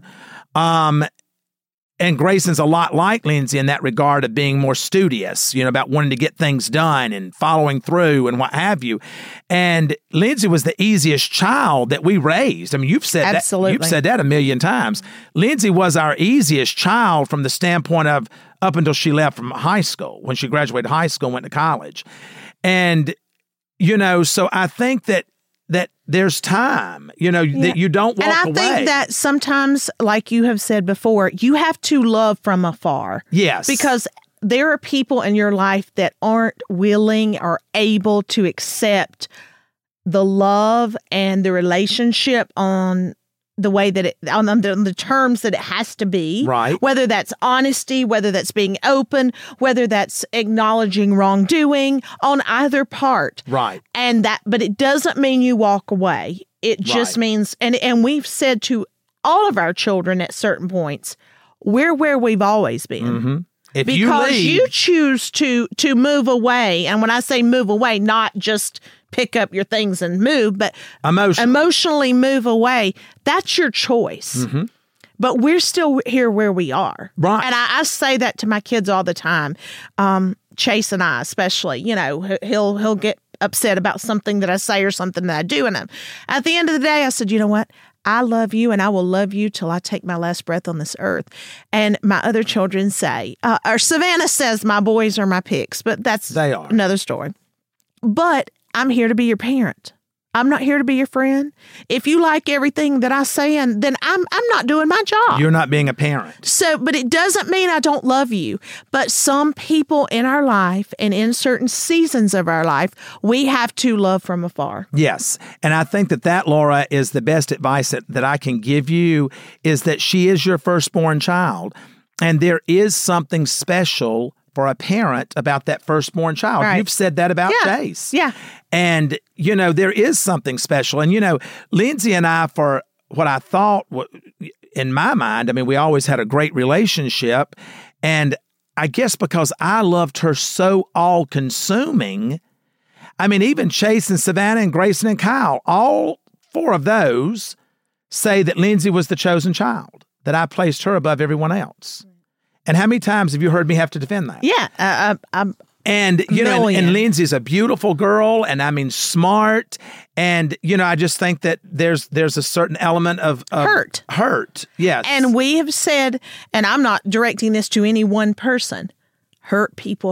And Grayson's a lot like Lindsay in that regard of being more studious, about wanting to get things done and following through and what have you. And Lindsay was the easiest child that we raised. I mean, you've said Absolutely. You've said that a million times. Lindsay was our easiest child from the standpoint of up until she left from high school, when she graduated high school and went to college. And, so I think that there's time, that you don't walk away. And I think that sometimes, like you have said before, you have to love from afar. Yes. Because there are people in your life that aren't willing or able to accept the love and the relationship on the way that on the terms that it has to be. Right. Whether that's honesty, whether that's being open, whether that's acknowledging wrongdoing on either part. Right. But it doesn't mean you walk away. It just means, and we've said to all of our children at certain points, we're where we've always been. Mm-hmm. Because you choose to move away. And when I say move away, not just pick up your things and move, but emotionally move away. That's your choice. Mm-hmm. But we're still here where we are. Right. And I say that to my kids all the time. Chase and I, especially, he'll get upset about something that I say or something that I do. And at the end of the day, I said, you know what? I love you and I will love you till I take my last breath on this earth. And my other children say, or Savannah says my boys are my picks, but that's another story. But I'm here to be your parent. I'm not here to be your friend. If you like everything that I say, and then I'm not doing my job. You're not being a parent. So, but it doesn't mean I don't love you. But some people in our life and in certain seasons of our life, we have to love from afar. Yes. And I think that, Laura, is the best advice that I can give you, is that she is your firstborn child. And there is something special for a parent about that firstborn child. Right. You've said that about Chase. Yeah. And, there is something special. And, Lindsay and I, for what I thought, in my mind, we always had a great relationship. And I guess because I loved her so all-consuming, even Chase and Savannah and Grayson and Kyle, all four of those say that Lindsay was the chosen child, that I placed her above everyone else. And how many times have you heard me have to defend that? Yeah. And, and Lindsay's a beautiful girl and smart. And, I just think that there's a certain element of hurt. Yes. And we have said, and I'm not directing this to any one person, hurt people.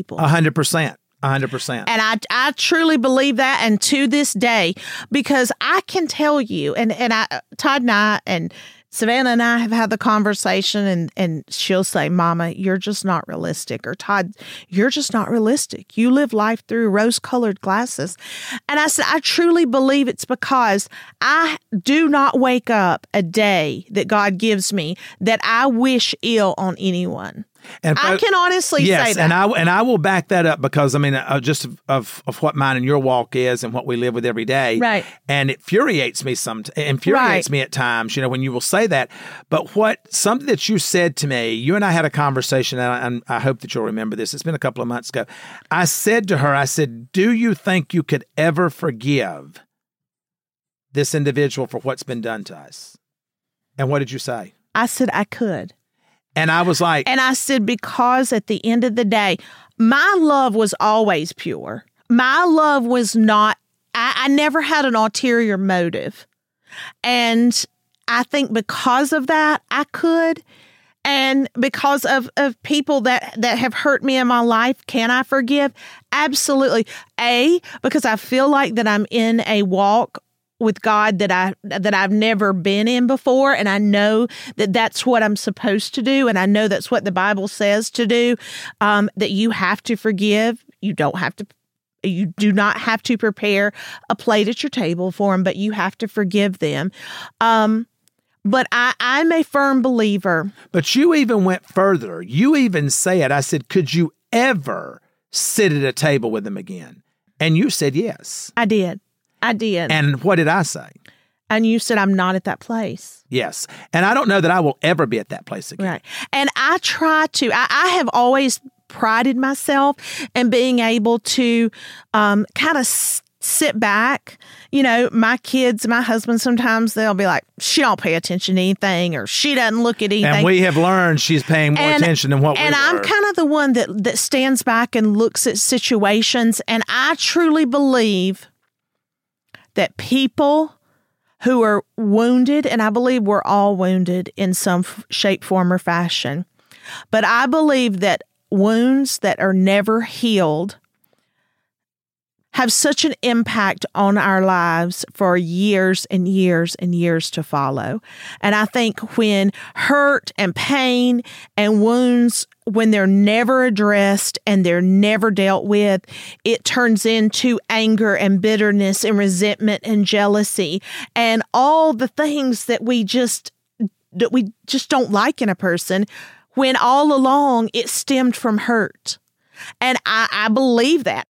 100%. 100%. And I truly believe that. And to this day, because I can tell you, and Todd and I, and Savannah and I have had the conversation, and she'll say, Mama, you're just not realistic. Or Todd, you're just not realistic. You live life through rose-colored glasses. And I said, I truly believe it's because I do not wake up a day that God gives me that I wish ill on anyone. And I can honestly say that. And I will back that up because, just of what mine and your walk is and what we live with every day. Right. And it infuriates me at times, when you will say that. But something that you said to me, you and I had a conversation, and I hope that you'll remember this. It's been a couple of months ago. I said to her, do you think you could ever forgive this individual for what's been done to us? And what did you say? I said I could. And I was like... And I said, because at the end of the day, my love was always pure. My love was not... I never had an ulterior motive. And I think because of that, I could. And because of people that have hurt me in my life, can I forgive? Absolutely. Because I feel like that I'm in a walk with God that I've never been in before, and I know that that's what I'm supposed to do, and I know that's what the Bible says to do. That you have to forgive. You do not have to prepare a plate at your table for them, but you have to forgive them. But I'm a firm believer. But you even went further. You even said, I said, could you ever sit at a table with them again? And you said yes. I did. And what did I say? And you said, I'm not at that place. Yes. And I don't know that I will ever be at that place again. Right. And I try to, I have always prided myself in being able to kind of sit back. My kids, my husband, sometimes they'll be like, she don't pay attention to anything, or she doesn't look at anything. And we have learned she's paying more attention than what we were. And I'm kind of the one that stands back and looks at situations. And I truly believe that people who are wounded, and I believe we're all wounded in some shape, form, or fashion, but I believe that wounds that are never healed have such an impact on our lives for years and years and years to follow. And I think when hurt and pain and wounds, when they're never addressed and they're never dealt with, it turns into anger and bitterness and resentment and jealousy and all the things that we just don't like in a person, when all along it stemmed from hurt. And I believe that.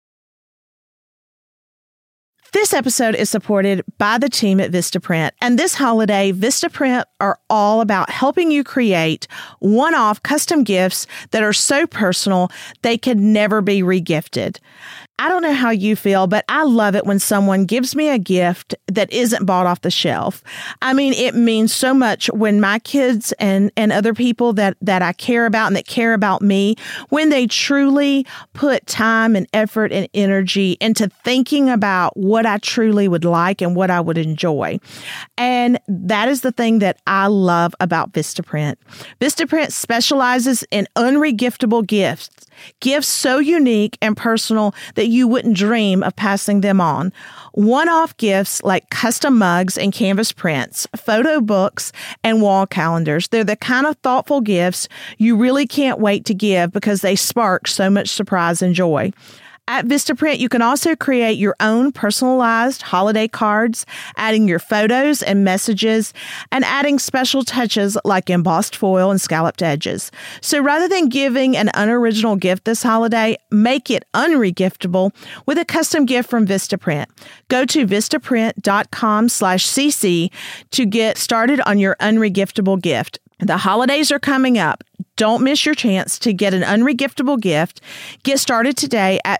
This episode is supported by the team at Vistaprint, and this holiday, Vistaprint are all about helping you create one-off custom gifts that are so personal they can never be regifted. I don't know how you feel, but I love it when someone gives me a gift that isn't bought off the shelf. I mean, it means so much when my kids and other people that I care about and that care about me, when they truly put time and effort and energy into thinking about what I truly would like and what I would enjoy. And that is the thing that I love about Vistaprint. Vistaprint specializes in unregiftable gifts. Gifts so unique and personal that you wouldn't dream of passing them on. One-off gifts like custom mugs and canvas prints, photo books, and wall calendars. They're the kind of thoughtful gifts you really can't wait to give because they spark so much surprise and joy. At Vistaprint, you can also create your own personalized holiday cards, adding your photos and messages, and adding special touches like embossed foil and scalloped edges. So rather than giving an unoriginal gift this holiday, make it unregiftable with a custom gift from Vistaprint. Go to vistaprint.com/cc to get started on your unregiftable gift. The holidays are coming up. Don't miss your chance to get an unregiftable gift. Get started today at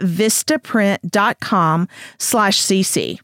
vistaprint.com/cc.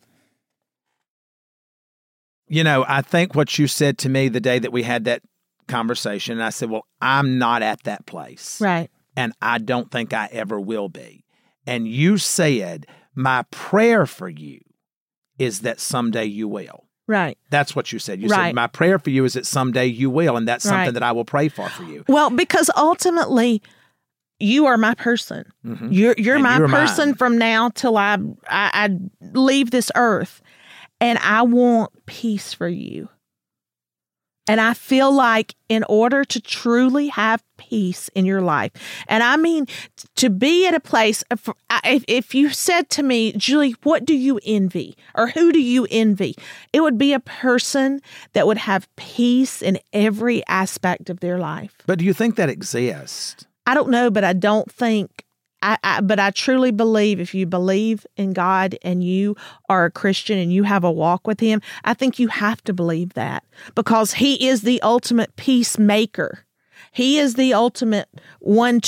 You know, I think what you said to me the day that we had that conversation, I said, well, I'm not at that place. Right. And I don't think I ever will be. And you said, my prayer for you is that someday you will. Right. That's what you said. You Right. said, my prayer for you is that someday you will, and that's something Right. that I will pray for you. Well, because ultimately, you are my person. Mm-hmm. You're And my you're person mine. from now till I leave this earth. And I want peace for you. And I feel like in order to truly have peace in your life, and I mean to be at a place, if you said to me, Julie, what do you envy or who do you envy? It would be a person that would have peace in every aspect of their life. But do you think that exists? I don't know, but I don't think, but I truly believe if you believe in God and you are a Christian and you have a walk with Him, I think you have to believe that because He is the ultimate peacemaker. He is the ultimate one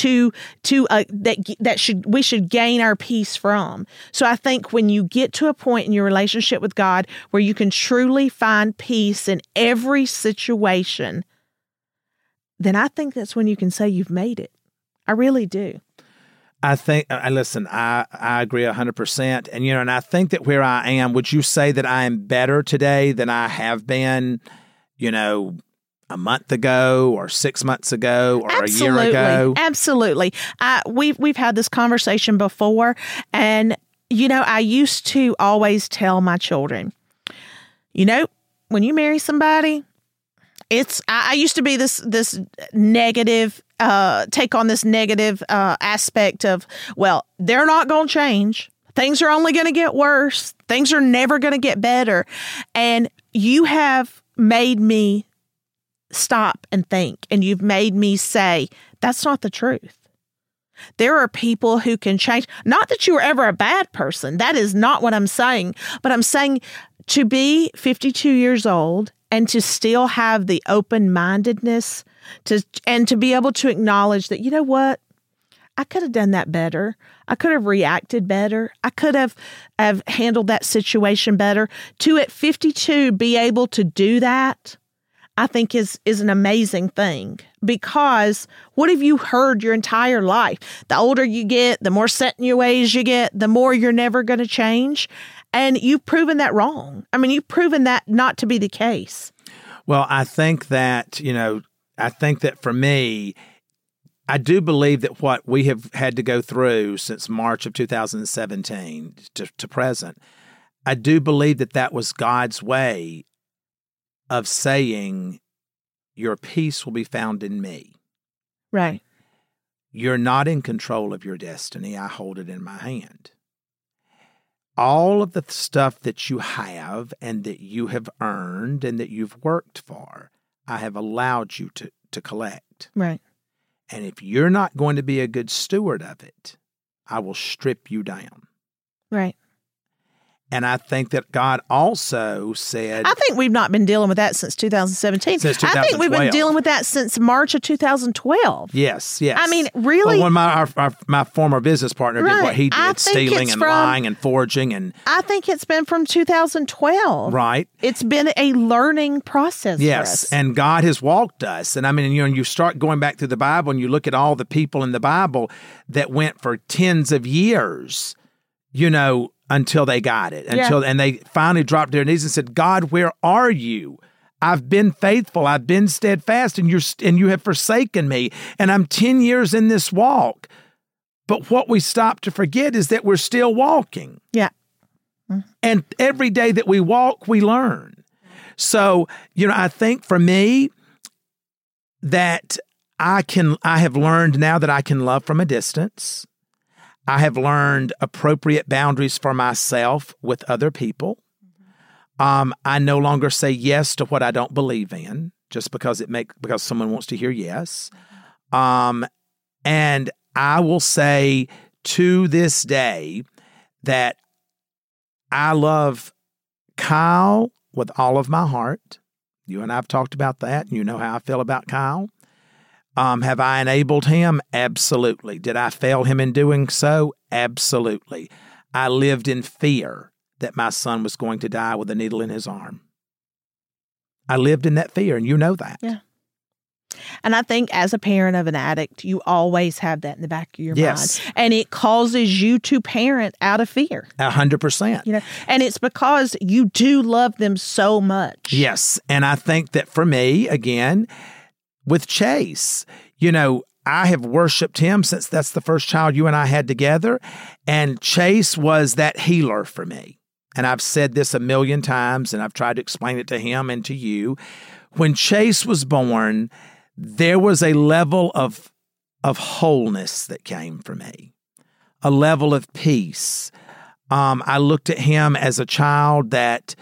that we should gain our peace from. So I think when you get to a point in your relationship with God where you can truly find peace in every situation, then I think that's when you can say you've made it. I really do. I think, listen, I agree 100%. And, and I think that where I am, would you say that I am better today than I have been, a month ago or 6 months ago or Absolutely. a year ago? Absolutely. We've had this conversation before. And, I used to always tell my children, when you marry somebody, I used to be this negative, take on this negative aspect of, well, they're not going to change. Things are only going to get worse. Things are never going to get better. And you have made me stop and think, and you've made me say, that's not the truth. There are people who can change. Not that you were ever a bad person. That is not what I'm saying. But I'm saying to be 52 years old and to still have the open-mindedness and to be able to acknowledge that, you know what? I could have done that better. I could have reacted better. I could have handled that situation better. To at 52 be able to do that, I think is an amazing thing, because what have you heard your entire life? The older you get, the more set in your ways you get, the more you're never going to change. And you've proven that wrong. I mean, you've proven that not to be the case. Well, I think that, for me, I do believe that what we have had to go through since March of 2017 to present, I do believe that was God's way of saying, your peace will be found in me. Right. You're not in control of your destiny. I hold it in my hand. All of the stuff that you have and that you have earned and that you've worked for, I have allowed you to collect. Right. And if you're not going to be a good steward of it, I will strip you down. Right. And I think that God also said... I think we've not been dealing with that since 2017. Since 2012. I think we've been dealing with that since March of 2012. Yes. I mean, really? Well, when my former business partner did what he did, stealing and lying and forging. And I think it's been from 2012. Right. It's been a learning process for us. And God has walked us. And I mean, you start going back through the Bible and you look at all the people in the Bible that went for tens of years, until they got it, and they finally dropped their knees and said, God, where are you? I've been faithful. I've been steadfast, and you have forsaken me. And I'm 10 years in this walk. But what we stop to forget is that we're still walking. Yeah. And every day that we walk, we learn. So, I think for me that I have learned now that I can love from a distance. I have learned appropriate boundaries for myself with other people. I no longer say yes to what I don't believe in just because someone wants to hear yes. And I will say to this day that I love Kyle with all of my heart. You and I have talked about that. You know how I feel about Kyle. Have I enabled him? Absolutely. Did I fail him in doing so? Absolutely. I lived in fear that my son was going to die with a needle in his arm. I lived in that fear, and you know that. Yeah. And I think as a parent of an addict, you always have that in the back of your mind. And it causes you to parent out of fear. 100%. And it's because you do love them so much. Yes. And I think that for me, again, with Chase, I have worshiped him since that's the first child you and I had together. And Chase was that healer for me. And I've said this a million times, and I've tried to explain it to him and to you. When Chase was born, there was a level of wholeness that came for me, a level of peace. I looked at him as a child that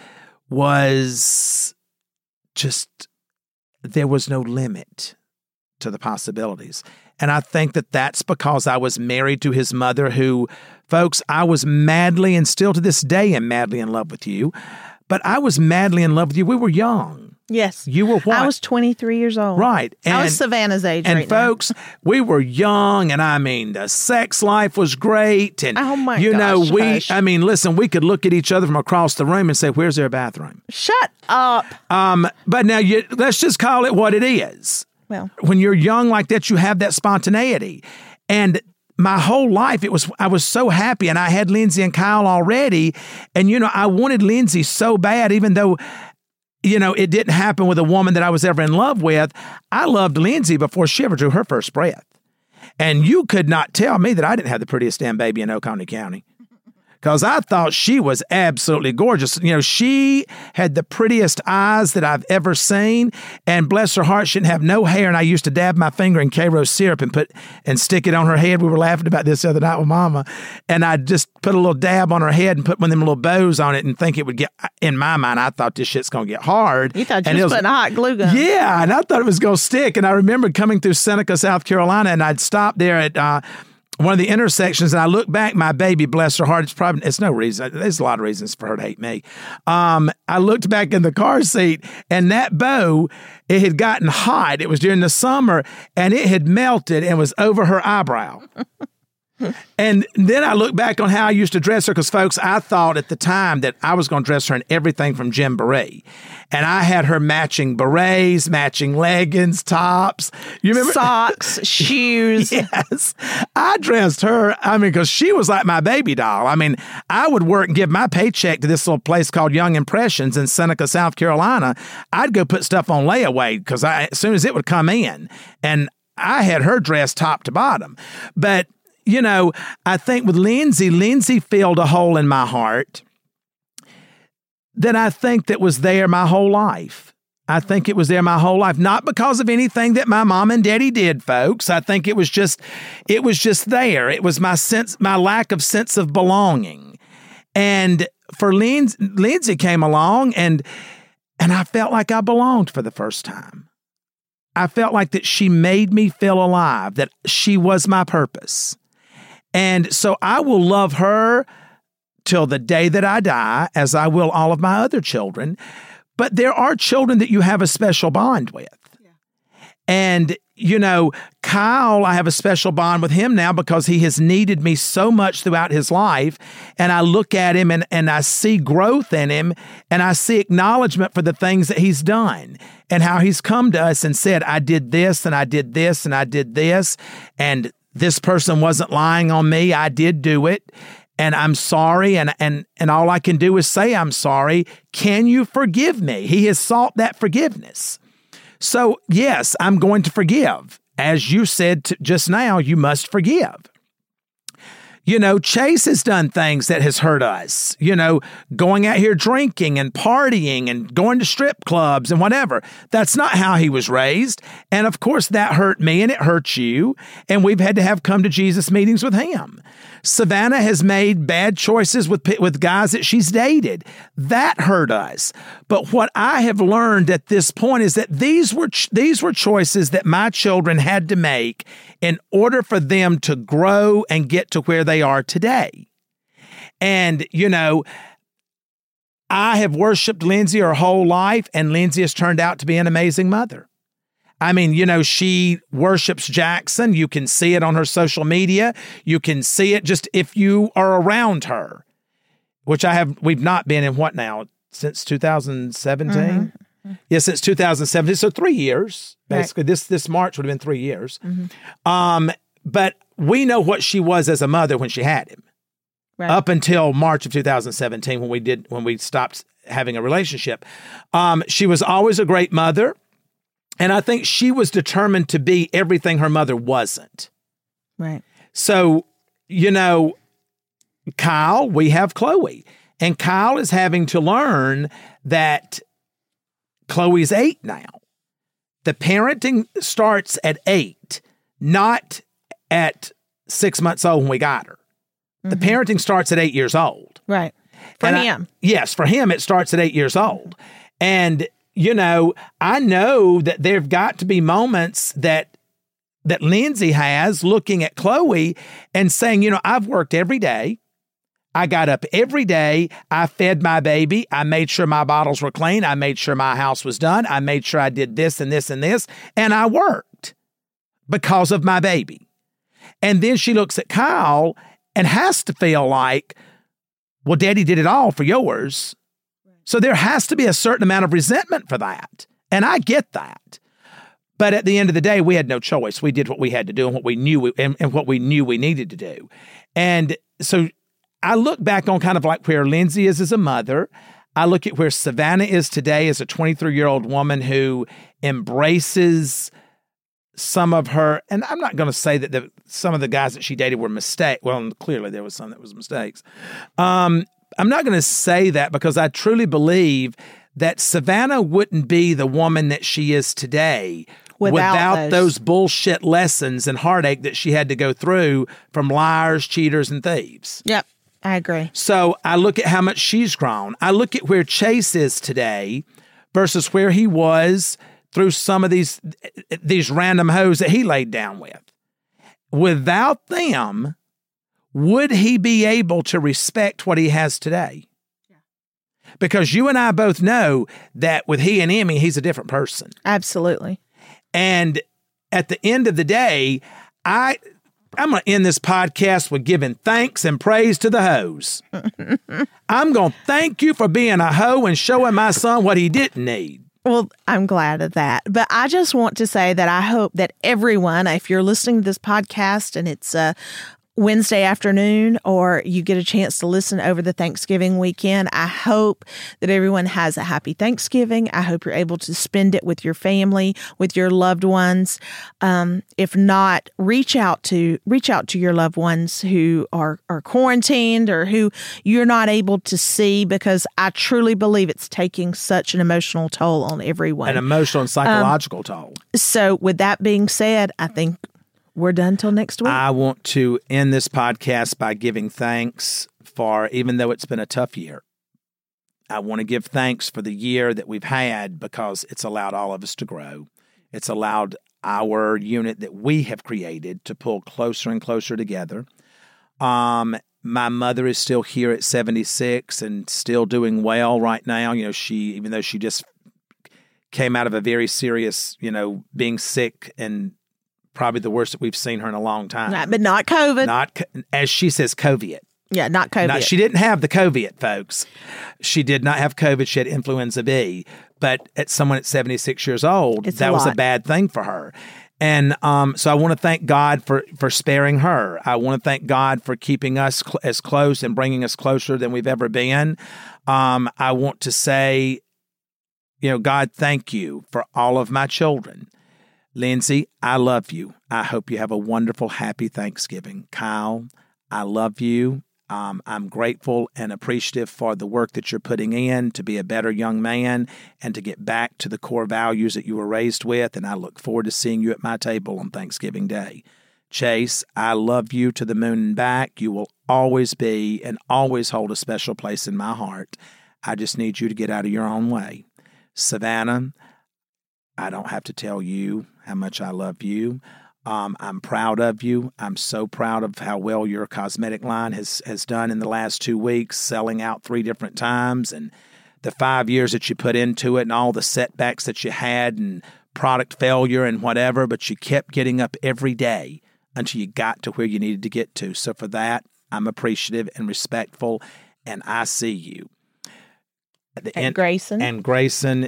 was just... there was no limit to the possibilities. And I think that that's because I was married to his mother who, folks, I was madly, and still to this day am madly in love with you, but I was madly in love with you. We were young. Yes. You were what? I was 23 years old. Right. I was Savannah's age and folks, we were young, and I mean, the sex life was great. And, oh my gosh, listen, we could look at each other from across the room and say, where's their bathroom? Shut up. But now let's just call it what it is. Well, when you're young like that, you have that spontaneity. And my whole life, I was so happy, and I had Lindsay and Kyle already. And, I wanted Lindsay so bad, even though, it didn't happen with a woman that I was ever in love with. I loved Lindsay before she ever drew her first breath. And you could not tell me that I didn't have the prettiest damn baby in Oconee County. Because I thought she was absolutely gorgeous. She had the prettiest eyes that I've ever seen. And bless her heart, she didn't have no hair. And I used to dab my finger in K-Rose syrup and stick it on her head. We were laughing about this the other night with Mama. And I just put a little dab on her head and put one of them little bows on it and think it would get, in my mind, I thought this shit's going to get hard. You thought you was putting a hot glue gun. Yeah, and I thought it was going to stick. And I remember coming through Seneca, South Carolina, and I'd stopped there at one of the intersections, and I look back, my baby, bless her heart, it's no reason. There's a lot of reasons for her to hate me. I looked back in the car seat, and that bow, it had gotten hot. It was during the summer, and it had melted and was over her eyebrow. And then I look back on how I used to dress her, because, folks, I thought at the time that I was going to dress her in everything from Jim Beret. And I had her matching berets, matching leggings, tops. You remember? Socks, shoes. Yes. I dressed her, because she was like my baby doll. I would work and give my paycheck to this little place called Young Impressions in Seneca, South Carolina. I'd go put stuff on layaway, because as soon as it would come in, and I had her dressed top to bottom. But I think with Lindsay filled a hole in my heart that I think that was there my whole life. I think it was there my whole life, not because of anything that my mom and daddy did, folks. I think it was just there. It was my lack of sense of belonging. And for Lindsay came along, and I felt like I belonged for the first time. I felt like that she made me feel alive, that she was my purpose. And so I will love her till the day that I die, as I will all of my other children. But there are children that you have a special bond with. Yeah. And, Kyle, I have a special bond with him now because he has needed me so much throughout his life. And I look at him and I see growth in him, and I see acknowledgement for the things that he's done and how he's come to us and said, I did this and I did this and I did this. And this person wasn't lying on me. I did do it. And I'm sorry. And all I can do is say, I'm sorry. Can you forgive me? He has sought that forgiveness. So, yes, I'm going to forgive. As you said just now, you must forgive. Chase has done things that has hurt us, going out here drinking and partying and going to strip clubs and whatever. That's not how he was raised. And of course, that hurt me and it hurt you. And we've had to have come to Jesus meetings with him. Savannah has made bad choices with guys that she's dated. That hurt us. But what I have learned at this point is that these were choices that my children had to make in order for them to grow and get to where they are today. And, I have worshiped Lindsay her whole life, and Lindsay has turned out to be an amazing mother. I mean, she worships Jackson. You can see it on her social media. You can see it just if you are around her, which we've not been in what now? Since 2017? Mm-hmm. Yeah, since 2017. So 3 years, basically. Right. This March would have been 3 years. Mm-hmm. But we know what she was as a mother when she had him. Right. Up until March of 2017 when we stopped having a relationship. She was always a great mother. And I think she was determined to be everything her mother wasn't. Right. So, Kyle, we have Chloe. And Kyle is having to learn that Chloe's 8 now. The parenting starts at 8, not at 6 months old when we got her. Mm-hmm. The parenting starts at 8 years old. Right. For him. Yes, for him, it starts at 8 years old. And I know that there've got to be moments that Lindsay has looking at Chloe and saying, I've worked every day. I got up every day. I fed my baby. I made sure my bottles were clean. I made sure my house was done. I made sure I did this and this and this. And I worked because of my baby. And then she looks at Kyle and has to feel like, well, Daddy did it all for yours. So there has to be a certain amount of resentment for that. And I get that. But at the end of the day, we had no choice. We did what we had to do and what we knew and what we knew we needed to do. And so I look back on kind of like where Lindsay is as a mother. I look at where Savannah is today as a 23-year-old woman who embraces some of her, and I'm not going to say that some of the guys that she dated were mistakes. Well, clearly there was some that was mistakes. I'm not going to say that because I truly believe that Savannah wouldn't be the woman that she is today without those bullshit lessons and heartache that she had to go through from liars, cheaters, and thieves. Yep, I agree. So I look at how much she's grown. I look at where Chase is today versus where he was through some of these random hoes that he laid down with. Without them, would he be able to respect what he has today? Yeah. Because you and I both know that with he and Emmy, he's a different person. Absolutely. And at the end of the day, I'm going to end this podcast with giving thanks and praise to the hoes. I'm going to thank you for being a hoe and showing my son what he didn't need. Well, I'm glad of that. But I just want to say that I hope that everyone, if you're listening to this podcast and it's Wednesday afternoon, or you get a chance to listen over the Thanksgiving weekend, I hope that everyone has a happy Thanksgiving. I hope you're able to spend it with your family, with your loved ones. If not, reach out to your loved ones who are quarantined or who you're not able to see, because I truly believe it's taking such an emotional toll on everyone. An emotional and psychological toll. So with that being said, I think we're done till next week. I want to end this podcast by giving thanks for, even though it's been a tough year, I want to give thanks for the year that we've had because it's allowed all of us to grow. It's allowed our unit that we have created to pull closer and closer together. And my mother is still here at 76 and still doing well right now. Even though she just came out of a very serious, being sick, and probably the worst that we've seen her in a long time. But not COVID. Not, as she says, COVID. Yeah, not COVID. She didn't have the COVID, folks. She did not have COVID. She had influenza B. But at someone at 76 years old, that was a bad thing for her. And so I want to thank God for sparing her. I want to thank God for keeping us as close and bringing us closer than we've ever been. I want to say, God, thank you for all of my children. Lindsay, I love you. I hope you have a wonderful, happy Thanksgiving. Kyle, I love you. I'm grateful and appreciative for the work that you're putting in to be a better young man and to get back to the core values that you were raised with, and I look forward to seeing you at my table on Thanksgiving Day. Chase, I love you to the moon and back. You will always be and always hold a special place in my heart. I just need you to get out of your own way. Savannah, I don't have to tell you how much I love you. I'm proud of you. I'm so proud of how well your cosmetic line has done in the last 2 weeks, selling out 3 different times, and the 5 years that you put into it and all the setbacks that you had and product failure and whatever, but you kept getting up every day until you got to where you needed to get to. So for that, I'm appreciative and respectful, and I see you. Grayson. And Grayson,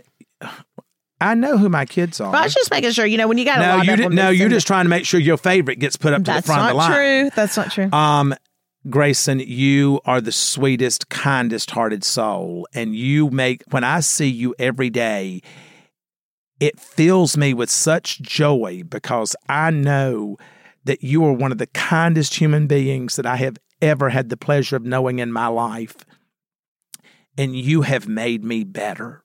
I know who my kids are. But I was just making sure, when you got a lot of them. No, you're just trying to make sure your favorite gets put up to the front of the line. That's not true. Grayson, you are the sweetest, kindest-hearted soul, and when I see you every day, it fills me with such joy because I know that you are one of the kindest human beings that I have ever had the pleasure of knowing in my life, and you have made me better.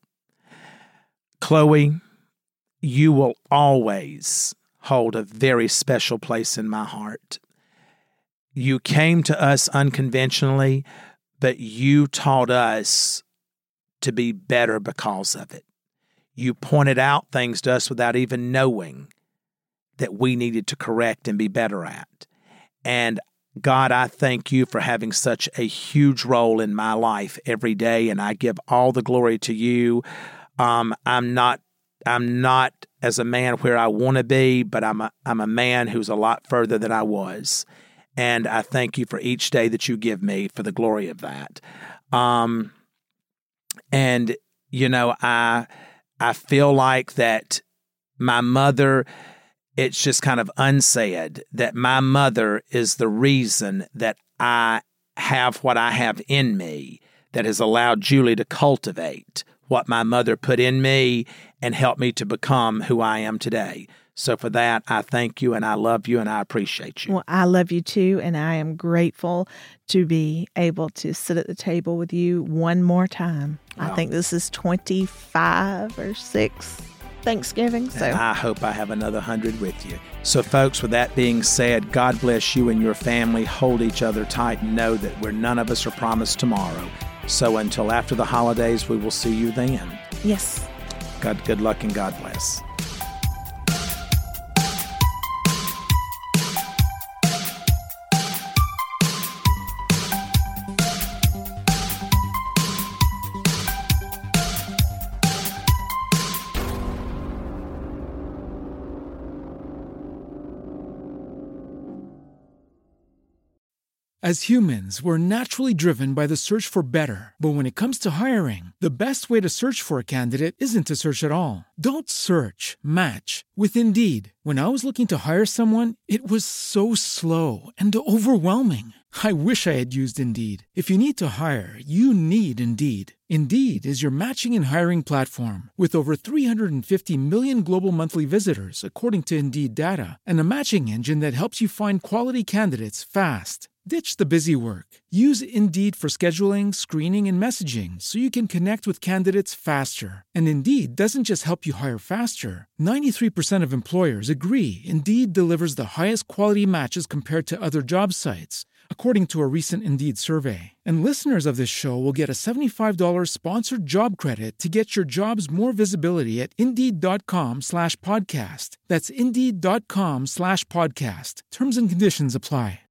Chloe, you will always hold a very special place in my heart. You came to us unconventionally, but you taught us to be better because of it. You pointed out things to us without even knowing that we needed to correct and be better at. And God, I thank you for having such a huge role in my life every day, and I give all the glory to you. I'm not as a man where I want to be, but I'm a man who's a lot further than I was. And I thank you for each day that you give me for the glory of that. I feel like that my mother, it's just kind of unsaid that my mother is the reason that I have what I have in me that has allowed Julie to cultivate what my mother put in me and help me to become who I am today. So for that, I thank you and I love you and I appreciate you. Well, I love you too, and I am grateful to be able to sit at the table with you one more time. Wow. I think this is 25 or 6 Thanksgiving. So I hope I have another 100 with you. So folks, with that being said, God bless you and your family. Hold each other tight and know that none of us are promised tomorrow. So until after the holidays, we will see you then. Yes. God, good luck and God bless. As humans, we're naturally driven by the search for better. But when it comes to hiring, the best way to search for a candidate isn't to search at all. Don't search, match with Indeed. When I was looking to hire someone, it was so slow and overwhelming. I wish I had used Indeed. If you need to hire, you need Indeed. Indeed is your matching and hiring platform with over 350 million global monthly visitors, according to Indeed data, and a matching engine that helps you find quality candidates fast. Ditch the busy work. Use Indeed for scheduling, screening, and messaging so you can connect with candidates faster. And Indeed doesn't just help you hire faster. 93% of employers agree Indeed delivers the highest quality matches compared to other job sites, according to a recent Indeed survey. And listeners of this show will get a $75 sponsored job credit to get your jobs more visibility at Indeed.com/podcast. That's Indeed.com/podcast. Terms and conditions apply.